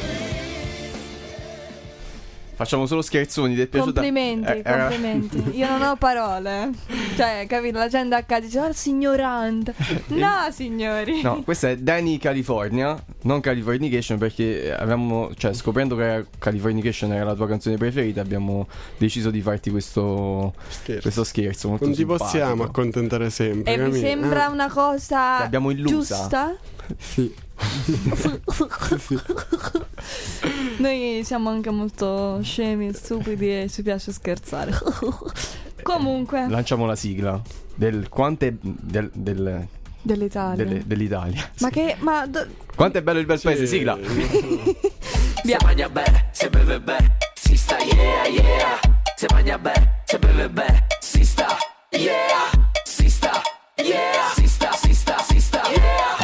Facciamo solo scherzoni, ti è piaciuta? Complimenti, Eh, era- complimenti. Io non ho parole. Cioè, capito? La gente a casa dice, oh, signor Hunt. No, signori. No, questa è Danny California, non Californication, perché avevamo, cioè scoprendo che Californication era la tua canzone preferita, abbiamo deciso di farti questo Scherzo. questo scherzo molto Non ti simpatico. possiamo accontentare sempre. E vi Camilla. sembra Ah, una cosa L'abbiamo illusa. giusta? Sì. Noi siamo anche molto scemi e stupidi e ci piace scherzare. Comunque, Lanciamo la sigla del quanto è del, del- dell'Italia. delle- dell'Italia. Ma che. Ma. do- Quanto è bello il bel Sì. paese, sigla. Se mangia bene, se beve bene, si sta yeah yeah. Se mangia bene, se beve bene, si sta yeah. Si sta yeah. Si sta, si sta, si sta yeah.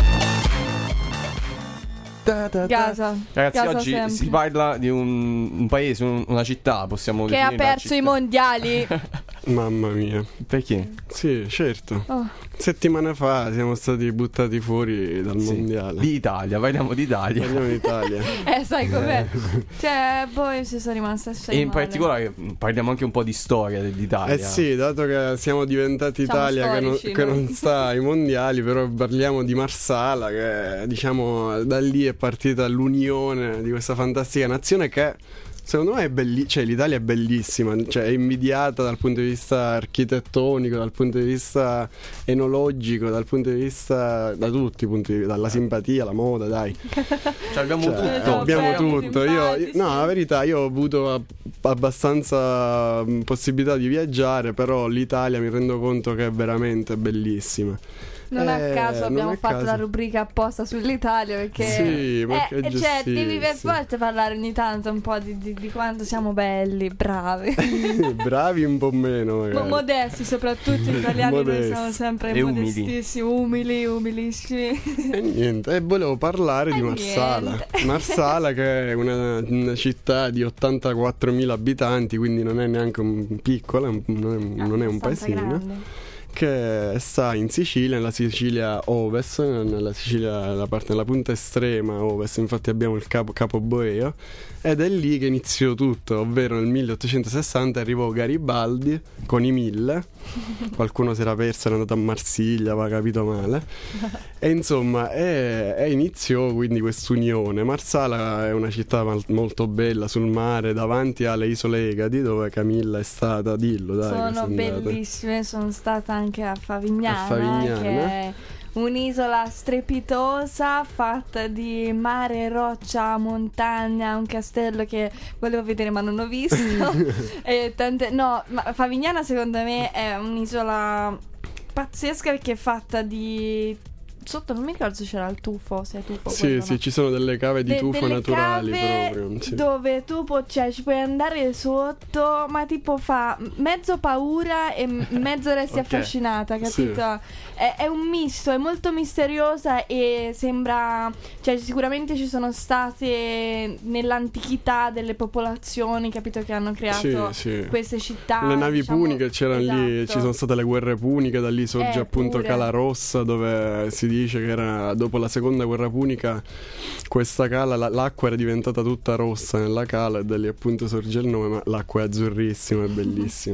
Ta ta ta. Casa. Ragazzi, Casa oggi sempre. si parla di un, un paese, un- una città, possiamo Che ha definirla perso i città. mondiali. Mamma mia. Perché? Sì, certo. Oh. Settimane fa siamo stati buttati fuori dal Sì. mondiale. Di Italia, parliamo d'Italia. Parliamo d'Italia. Eh, sai com'è? Cioè, poi ci sono rimasta assai E in male. particolare mh, parliamo anche un po' di storia dell'Italia. Eh sì, dato che siamo diventati Siamo Italia che non, storici, che noi. non sta ai mondiali, però parliamo di Marsala, che diciamo da lì è partita l'unione di questa fantastica nazione che secondo me è bellissima, cioè l'Italia è bellissima, cioè è invidiata dal punto di vista architettonico, dal punto di vista enologico, dal punto di vista da tutti i punti di vista, dalla simpatia, la moda, dai. Cioè, abbiamo Cioè, tutto. abbiamo Siamo tutto. Io, io- simpatici. no, la verità, io ho avuto ab- abbastanza mh, possibilità di viaggiare, però l'Italia mi rendo conto che è veramente bellissima. Non a Eh, caso non abbiamo a fatto caso. la rubrica apposta sull'Italia perché Sì, ma che eh, cioè devi per giustissimo. forza parlare ogni tanto un po' di, di, di quanto siamo belli, bravi. Bravi un po' meno, Mo- magari. modesti, soprattutto gli italiani noi Modesti. siamo sempre E umili. modestissimi, umili, umilissimi. E niente, e volevo parlare di E Marsala. niente. Marsala, che è una, una città di ottantaquattromila abitanti, quindi non è neanche un piccola, non è, non è un Abbastanza paesino. grande. Che sta in Sicilia, nella Sicilia ovest, nella Sicilia, la parte nella punta estrema ovest, infatti abbiamo il capo, capo Boeo, ed è lì che iniziò tutto, ovvero nel milleottocentosessanta arrivò Garibaldi con i mille, qualcuno si era perso, era andato a Marsiglia, aveva capito male, e insomma e, e iniziò quindi quest'unione. Marsala è una città mal- molto bella sul mare, davanti alle isole Egadi, dove Camilla è stata, dillo dai. che Sono sei andata. bellissime, sono stata anche a Favignana, A Favignana. che è un'isola strepitosa fatta di mare, roccia, montagna, un castello che volevo vedere ma non ho visto. E tante... No, ma Favignana secondo me è un'isola pazzesca perché è fatta di... Sotto non mi ricordo se c'era il tufo, se è tufo Sì, quello, sì, no? ci sono delle cave di De- tufo delle naturali cave proprio. Sì. dove tu pu- cioè, ci puoi andare sotto, ma tipo fa mezzo paura e m- mezzo resti Ok. affascinata, Sì. capito? È, è un misto, è molto misteriosa e sembra, cioè sicuramente ci sono state nell'antichità delle popolazioni, capito, che hanno creato Sì, sì. queste città. Le navi diciamo, puniche c'erano lì, esatto. ci sono state le guerre puniche, da lì sorge Eh, appunto pure. Cala Rossa, dove si dice che era dopo la seconda guerra punica questa cala, la- l'acqua era diventata tutta rossa nella cala e da lì appunto sorge il nome, ma l'acqua è azzurrissima, è bellissima.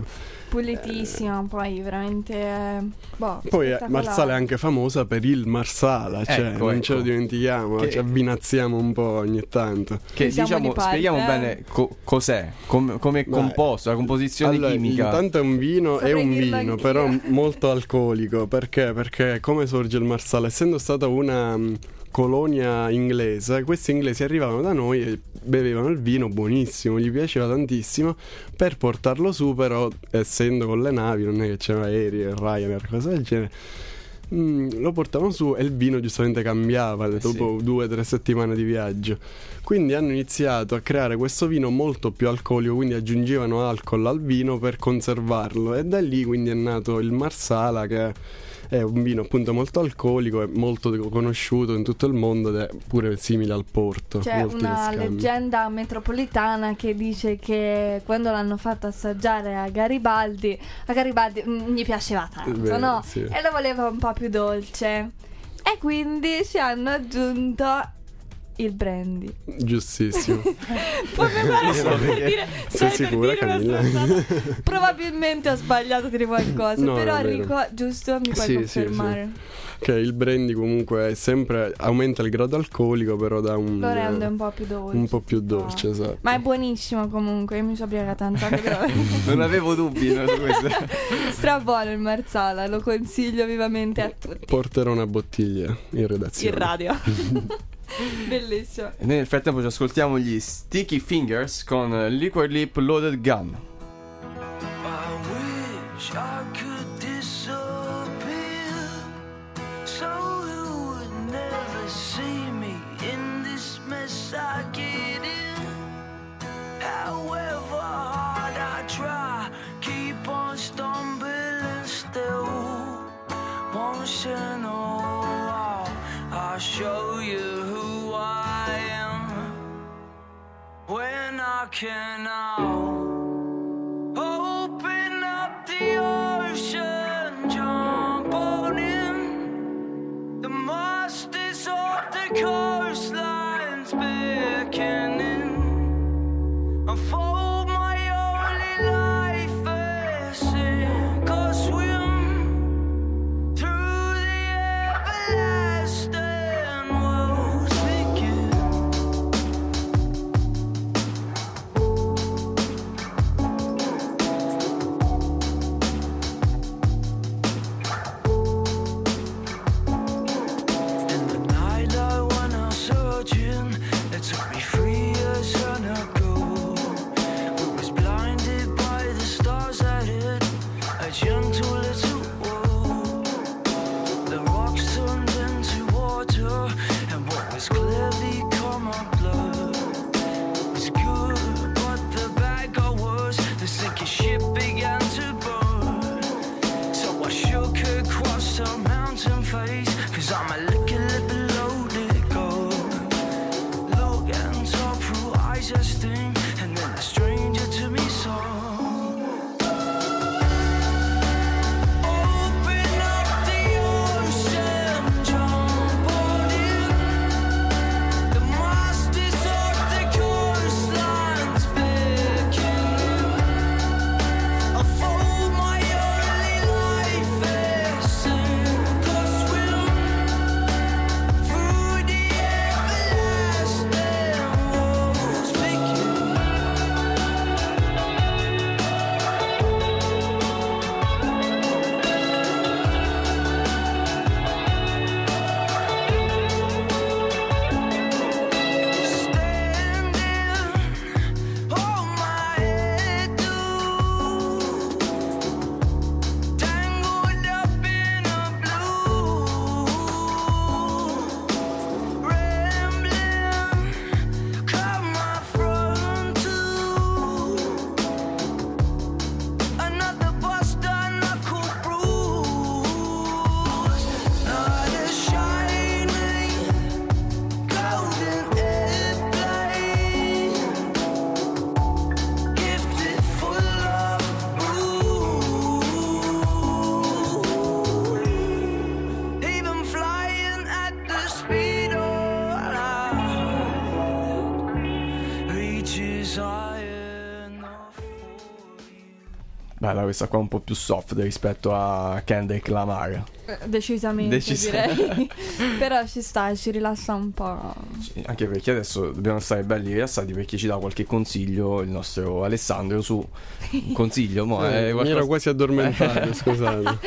Pulitissima, poi veramente eh, boh, Poi eh, spettacolare. Marsala è anche famosa per il Marsala, cioè Ecco, non ecco. ce lo dimentichiamo, Che- ci abbinazziamo un po' ogni tanto. Che Siamo diciamo, di parte, spieghiamo eh. bene co- cos'è, com- come è Ma- composto, la composizione Allora, chimica. intanto è un vino, Saprei è un dirlo vino, anch'io. però molto alcolico. Perché? Perché come sorge il Marsala? Essendo stata una mh, colonia inglese, questi inglesi arrivavano da noi e bevevano il vino buonissimo, gli piaceva tantissimo. Per portarlo su, però, essendo con le navi, non è che c'erano aerei, Ryanair, cose del genere. Mm, lo portavano su e il vino giustamente cambiava dopo sì. due o tre settimane di viaggio. Quindi hanno iniziato a creare questo vino molto più alcolico, quindi aggiungevano alcol al vino per conservarlo, e da lì quindi è nato il Marsala, che è un vino appunto molto alcolico e molto conosciuto in tutto il mondo ed è pure simile al Porto. C'è molti lo una scambiano. leggenda metropolitana che dice che quando l'hanno fatto assaggiare a Garibaldi, a Garibaldi mm, gli piaceva tanto, Vero, no? sì. E lo voleva un po' più dolce. E quindi ci hanno aggiunto il brandy. Giustissimo. Proprio so per perché. dire, Sei stai per sicura, dire una Camilla? stronzata. Probabilmente ho sbagliato a dire qualcosa, No, però è vero. Enrico, giusto, mi puoi Sì, sì, confermare? Che il brandy comunque è sempre aumenta il grado alcolico, però da un Lo rende un po' più dolce. un po' più dolce, esatto. Ma è buonissimo comunque, io mi sono ubriacata tanto anche però. Non avevo dubbi no, su questo. Strabuono il Marsala, lo consiglio vivamente a tutti. Porterò una bottiglia in redazione. In radio. Bellissimo. E noi nel frattempo ci ascoltiamo gli Sticky Fingers con Liquid Lip Loaded Gun. I wish I could disappear so you would never see me in this mess I get in. However hard I try, keep on stumbling still. Once in a while, I'll show you who I am. When I can now. Open up the ocean, jump on in. The masters of the coastlines beckoning. Unfold my only life as sink or swim through the everlasting world's begin. In the night I wanna Bella, questa qua un po' più soft rispetto a Kendrick Lamar. Eh, Decisamente, Decis- direi. Però ci sta, ci rilassa un po'. Sì, anche perché adesso dobbiamo stare belli rilassati, perché ci dà qualche consiglio il nostro Alessandro su un consiglio, mo, Eh, eh, mi qualcosa- ero quasi addormentato, scusate.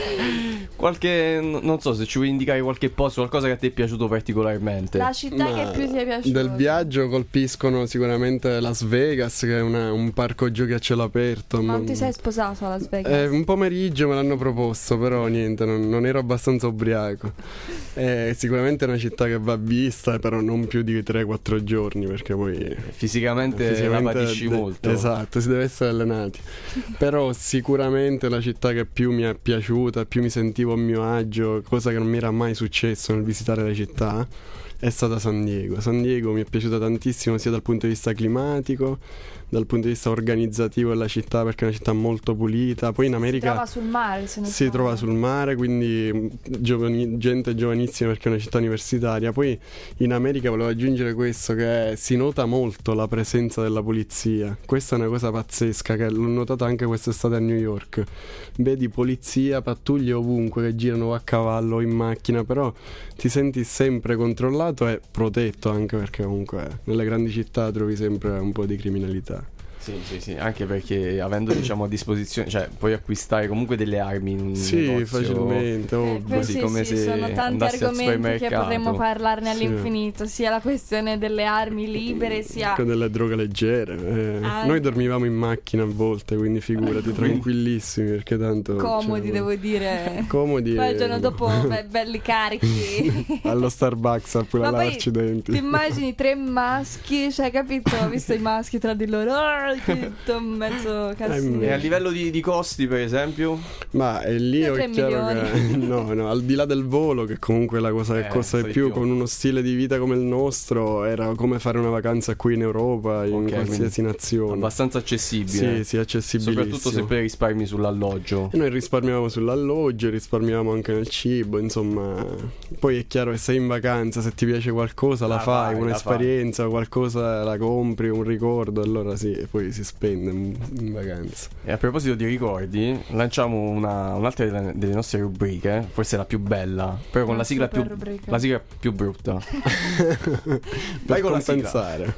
Qualche, n- non so se ci vuoi indicare qualche posto, qualcosa che a te è piaciuto particolarmente. La città Ma che più ti è piaciuta? Del viaggio colpiscono sicuramente Las Vegas, che è una- un parco giochi a cielo aperto. Ma non ti sei sposato a Las Vegas? Eh, un pomeriggio me l'hanno proposto, però niente, non, non ero abbastanza ubriaco. Eh, sicuramente è una città che va vista, però non più di tre quattro giorni, perché poi Fisicamente, la patisci de- molto. Esatto, si deve essere allenati. Però sicuramente la città che più mi è piaciuta, più mi sentivo a mio agio, cosa che non mi era mai successo nel visitare la città, è stata San Diego. San Diego mi è piaciuta tantissimo, sia dal punto di vista climatico, dal punto di vista organizzativo della città, perché è una città molto pulita. Poi in Si America trova sul mare, se non si sbaglio. trova sul mare, quindi mh, giovani- gente giovanissima, perché è una città universitaria. Poi in America volevo aggiungere questo, che si nota molto la presenza della polizia. Questa è una cosa pazzesca, che l'ho notata anche quest'estate a New York. Vedi polizia, pattuglie ovunque che girano a cavallo o in macchina, però ti senti sempre controllato e protetto, anche perché comunque nelle grandi città trovi sempre un po' di criminalità. Sì, sì, sì, anche perché avendo diciamo a disposizione, cioè puoi acquistare comunque delle armi in un Sì, negozio, facilmente, ovvio. Eh, così sì, come sì, se sono tanti andassi al argomenti che supermercato. potremmo parlarne Sì. all'infinito, sia la questione delle armi libere, sia Con delle droghe leggere. eh. Ah. Noi dormivamo in macchina a volte, quindi figurati, tranquillissimi, perché tanto comodi, cioè, devo dire. comodi Poi e- il giorno dopo be- belli carichi. allo Starbucks a pure Ma a poi lavarci i denti. ti immagini tre maschi, cioè capito? Ho visto i maschi tra di loro, oh, che to- mezzo casino. E a livello di, di costi, per esempio? Ma è lì Io è tre chiaro che milioni. no, no, al di là del volo, che comunque è la cosa che Eh, costa di sai più, più. con uno stile di vita come il nostro, era come fare una vacanza qui in Europa, in Ok, qualsiasi nazione. Abbastanza accessibile. Sì, sì, accessibilissimo. Soprattutto se poi risparmi sull'alloggio. E noi risparmiamo sull'alloggio, risparmiamo anche nel cibo, insomma. Poi è chiaro che sei in vacanza, se ti piace qualcosa la, La fai, fai, un'esperienza, qualcosa la compri, un ricordo, allora sì, e poi si spende in, in vacanza. E a proposito di ricordi, lanciamo una, un'altra delle, delle nostre rubriche, forse la più bella, però con Una la sigla più, super rubrica. la sigla più brutta. Per Vai con la sigla. compensare.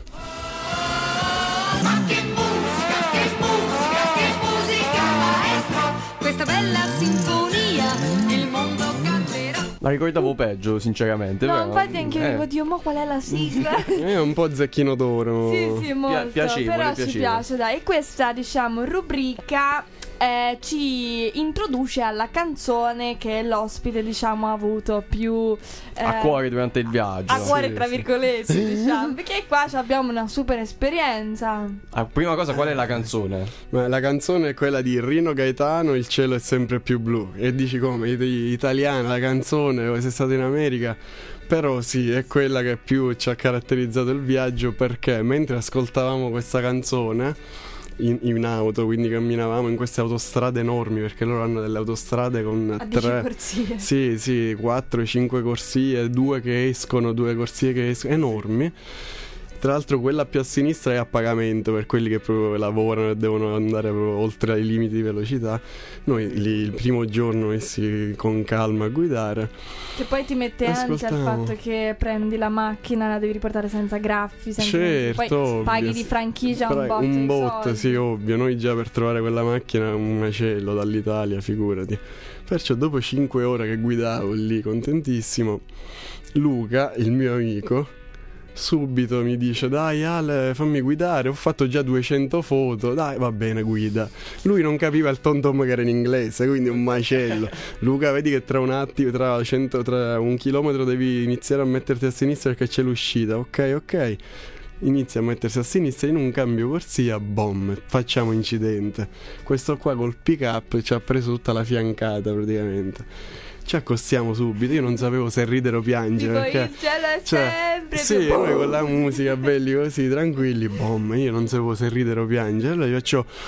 Ma che musica, che musica, che musica, maestro! Questa bella sinfonia, il mondo canterà. La ricordavo peggio, sinceramente. No, però, infatti anche io eh, dico, Dio, ma qual è la sigla? È un po' zecchino d'oro. Sì, sì, molto, piacevole, però ci piacevole. piace, dai. E questa, diciamo, rubrica eh, ci introduce alla canzone che l'ospite, diciamo, ha avuto più eh, a cuore durante il viaggio. a cuore, Sì, tra sì. virgolette, diciamo, perché qua ci abbiamo una super esperienza. Ah, prima cosa, qual è la canzone? Ma la canzone è quella di Rino Gaetano, Il cielo è sempre più blu. E dici come, it- italiana la canzone, sei stato in America. Però sì, è quella che più ci ha caratterizzato il viaggio, perché mentre ascoltavamo questa canzone in, in auto, quindi camminavamo in queste autostrade enormi, perché loro hanno delle autostrade con A dieci tre corsie. Sì, sì, quattro cinque corsie, due che escono, due corsie che escono, enormi. Tra l'altro quella più a sinistra è a pagamento per quelli che proprio lavorano e devono andare proprio oltre ai limiti di velocità. Noi lì il primo giorno messi con calma a guidare. Che poi ti mette ansia il Ascoltavo. fatto che prendi la macchina, la devi riportare senza graffi, senza Certo, poi ovvio, paghi sì. di franchigia un Però botto un di botto, soldi. sì, ovvio. Noi già per trovare quella macchina un macello dall'Italia, figurati. Perciò dopo cinque ore che guidavo lì contentissimo, Luca, il mio amico, subito mi dice: dai Ale, fammi guidare, ho fatto già duecento foto, dai va bene, guida. Lui non capiva il tom tom che era in inglese, quindi un macello. Luca, vedi che tra un attimo, tra, cento, tra un chilometro devi iniziare a metterti a sinistra perché c'è l'uscita. Ok, ok. Inizia a mettersi a sinistra, in un cambio corsia, boom, facciamo incidente. Questo qua col pick up ci ha preso tutta la fiancata praticamente. Ci accostiamo subito, io non sapevo se ridere o piangere, Tipo, perché il cielo è cioè, sempre sì, più noi con la musica belli così tranquilli, boom, io non sapevo se ridere o piangere. Allora gli faccio: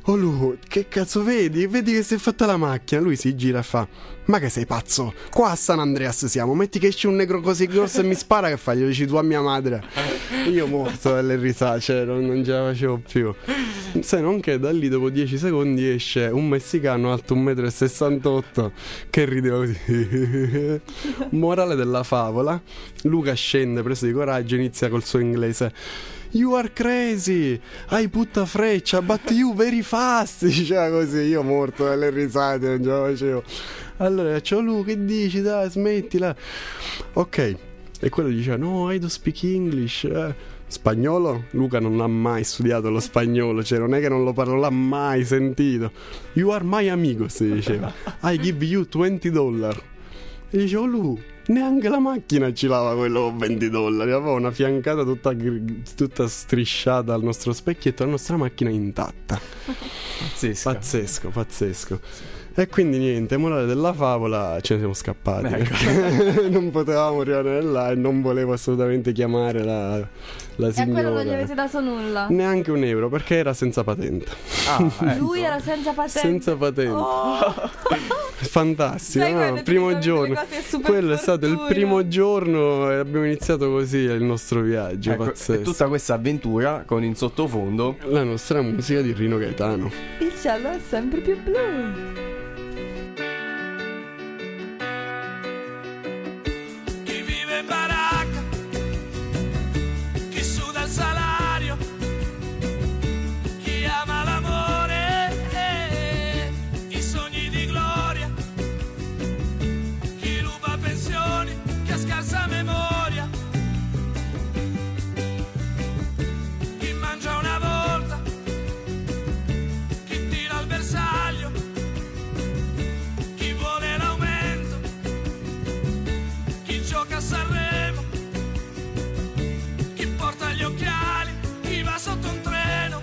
Oh Lu, che cazzo vedi? Vedi che si è fatta la macchina. Lui si gira e fa: ma che sei pazzo? Qua a San Andreas siamo. Metti che esce un negro così grosso e mi spara, che fai? Glielo dici tu a mia madre. Io morto dalle risate, cioè non, non ce la facevo più. Se non che da lì dopo dieci secondi esce un messicano alto un metro e sessantotto che rideva così. Morale della favola: Luca scende preso di coraggio e inizia col suo inglese. You are crazy, I put a freccia, but you very fast. Diceva così, io morto dalle risate, non ce la facevo. Allora, ciao Lu, che dici? Dai, smettila. Ok, e quello diceva, no, I don't speak English. eh. Spagnolo? Luca non ha mai studiato lo spagnolo, cioè non è che non lo parlo, l'ha mai sentito. You are my amigo, si diceva. I give you twenty dollars. E dicevo, Lu, neanche la macchina ci lava quello con venti dollari. Aveva una fiancata tutta, tutta strisciata al nostro specchietto, la nostra macchina intatta. Pazzesco. Pazzesco, pazzesco. E quindi niente, morale della favola, ce ne siamo scappati, Ecco. perché non potevamo arrivare là e non volevo assolutamente chiamare la, la E a quello non gli signora. avete dato nulla. Neanche un euro, perché era senza patente. Ah, ecco. Lui era senza patente. Senza patente. Oh. Fantastico, Sai, no? quelle ti Primo ricordi giorno. delle cose super Quello è stato il fortuna. primo giorno e abbiamo iniziato così il nostro viaggio. Ecco, pazzesco. e tutta questa avventura con in sottofondo La nostra musica di Rino Gaetano. Il cielo è sempre più blu. Chi vive in baracca, chi suda il salario, chi ama l'amore, i sogni di gloria, chi ruba pensioni, chi ha scarsa memoria, chi mangia una volta, chi tira al bersaglio, chi vuole l'aumento, chi gioca a Sanremo, chi porta gli occhiali, chi va sotto un treno,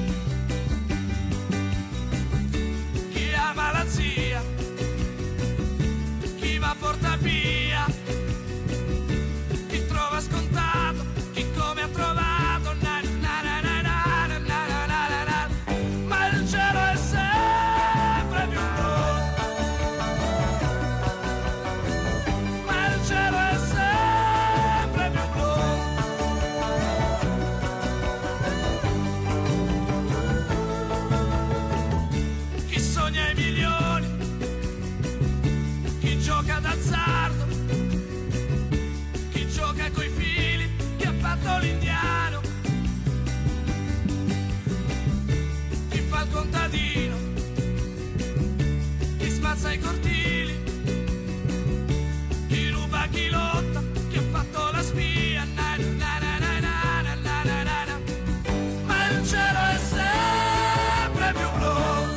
chi ama la zia, chi va a Portapia, chi trova scontato, chi come ha trovato, na, na, na, na, na, na, na, na, na, na. Ma il cielo è sempre più blu. Ma il cielo è sempre più blu. Chi sogna i milioni, chi gioca d'azzardo, chi gioca coi fili, chi ha fatto l'indiano, chi fa il contadino, chi spazza i cortili, chi ruba, chi lotta, chi ha fatto la spia, na, na, na, na, na, na, na, na, na, na. Ma il cielo è sempre più blu.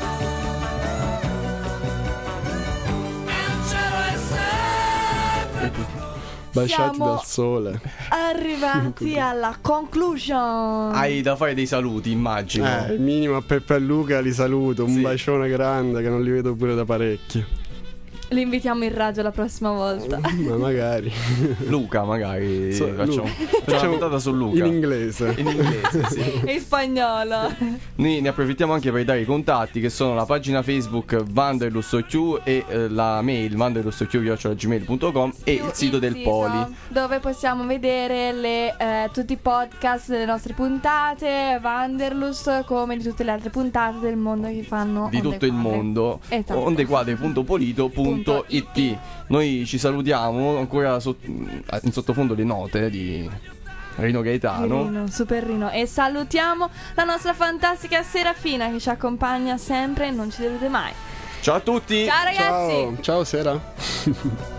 Il cielo è sempre più blu. Baciati Siamo dal sole. Arrivati alla conclusion. hai da fare dei saluti, immagino. Eh, il minimo a Peppe e Luca li saluto. Un Sì. bacione grande che non li vedo pure da parecchio. Li invitiamo in radio la prossima volta. Ma magari. Luca, magari So- facciamo, Lu- facciamo una puntata su Luca. In inglese. In inglese, sì. In spagnolo. Noi ne approfittiamo anche per dare i contatti, che sono la pagina Facebook Vanderlustocchiù e eh, la mail vanderlustocchiù chiocciola gmail punto com e il sito del Poli. dove possiamo vedere le, eh, tutti i podcast delle nostre puntate, Wanderlust, come di tutte le altre puntate del mondo che fanno Di Onde tutto il Quadre. mondo. Esatto. ondequadre.polito punto it. Noi ci salutiamo ancora so- in sottofondo le note di Rino Gaetano. Rino, super Rino. E salutiamo la nostra fantastica Serafina che ci accompagna sempre e non ci deludete mai. Ciao a tutti. Ciao ragazzi! Ciao, ciao Sera.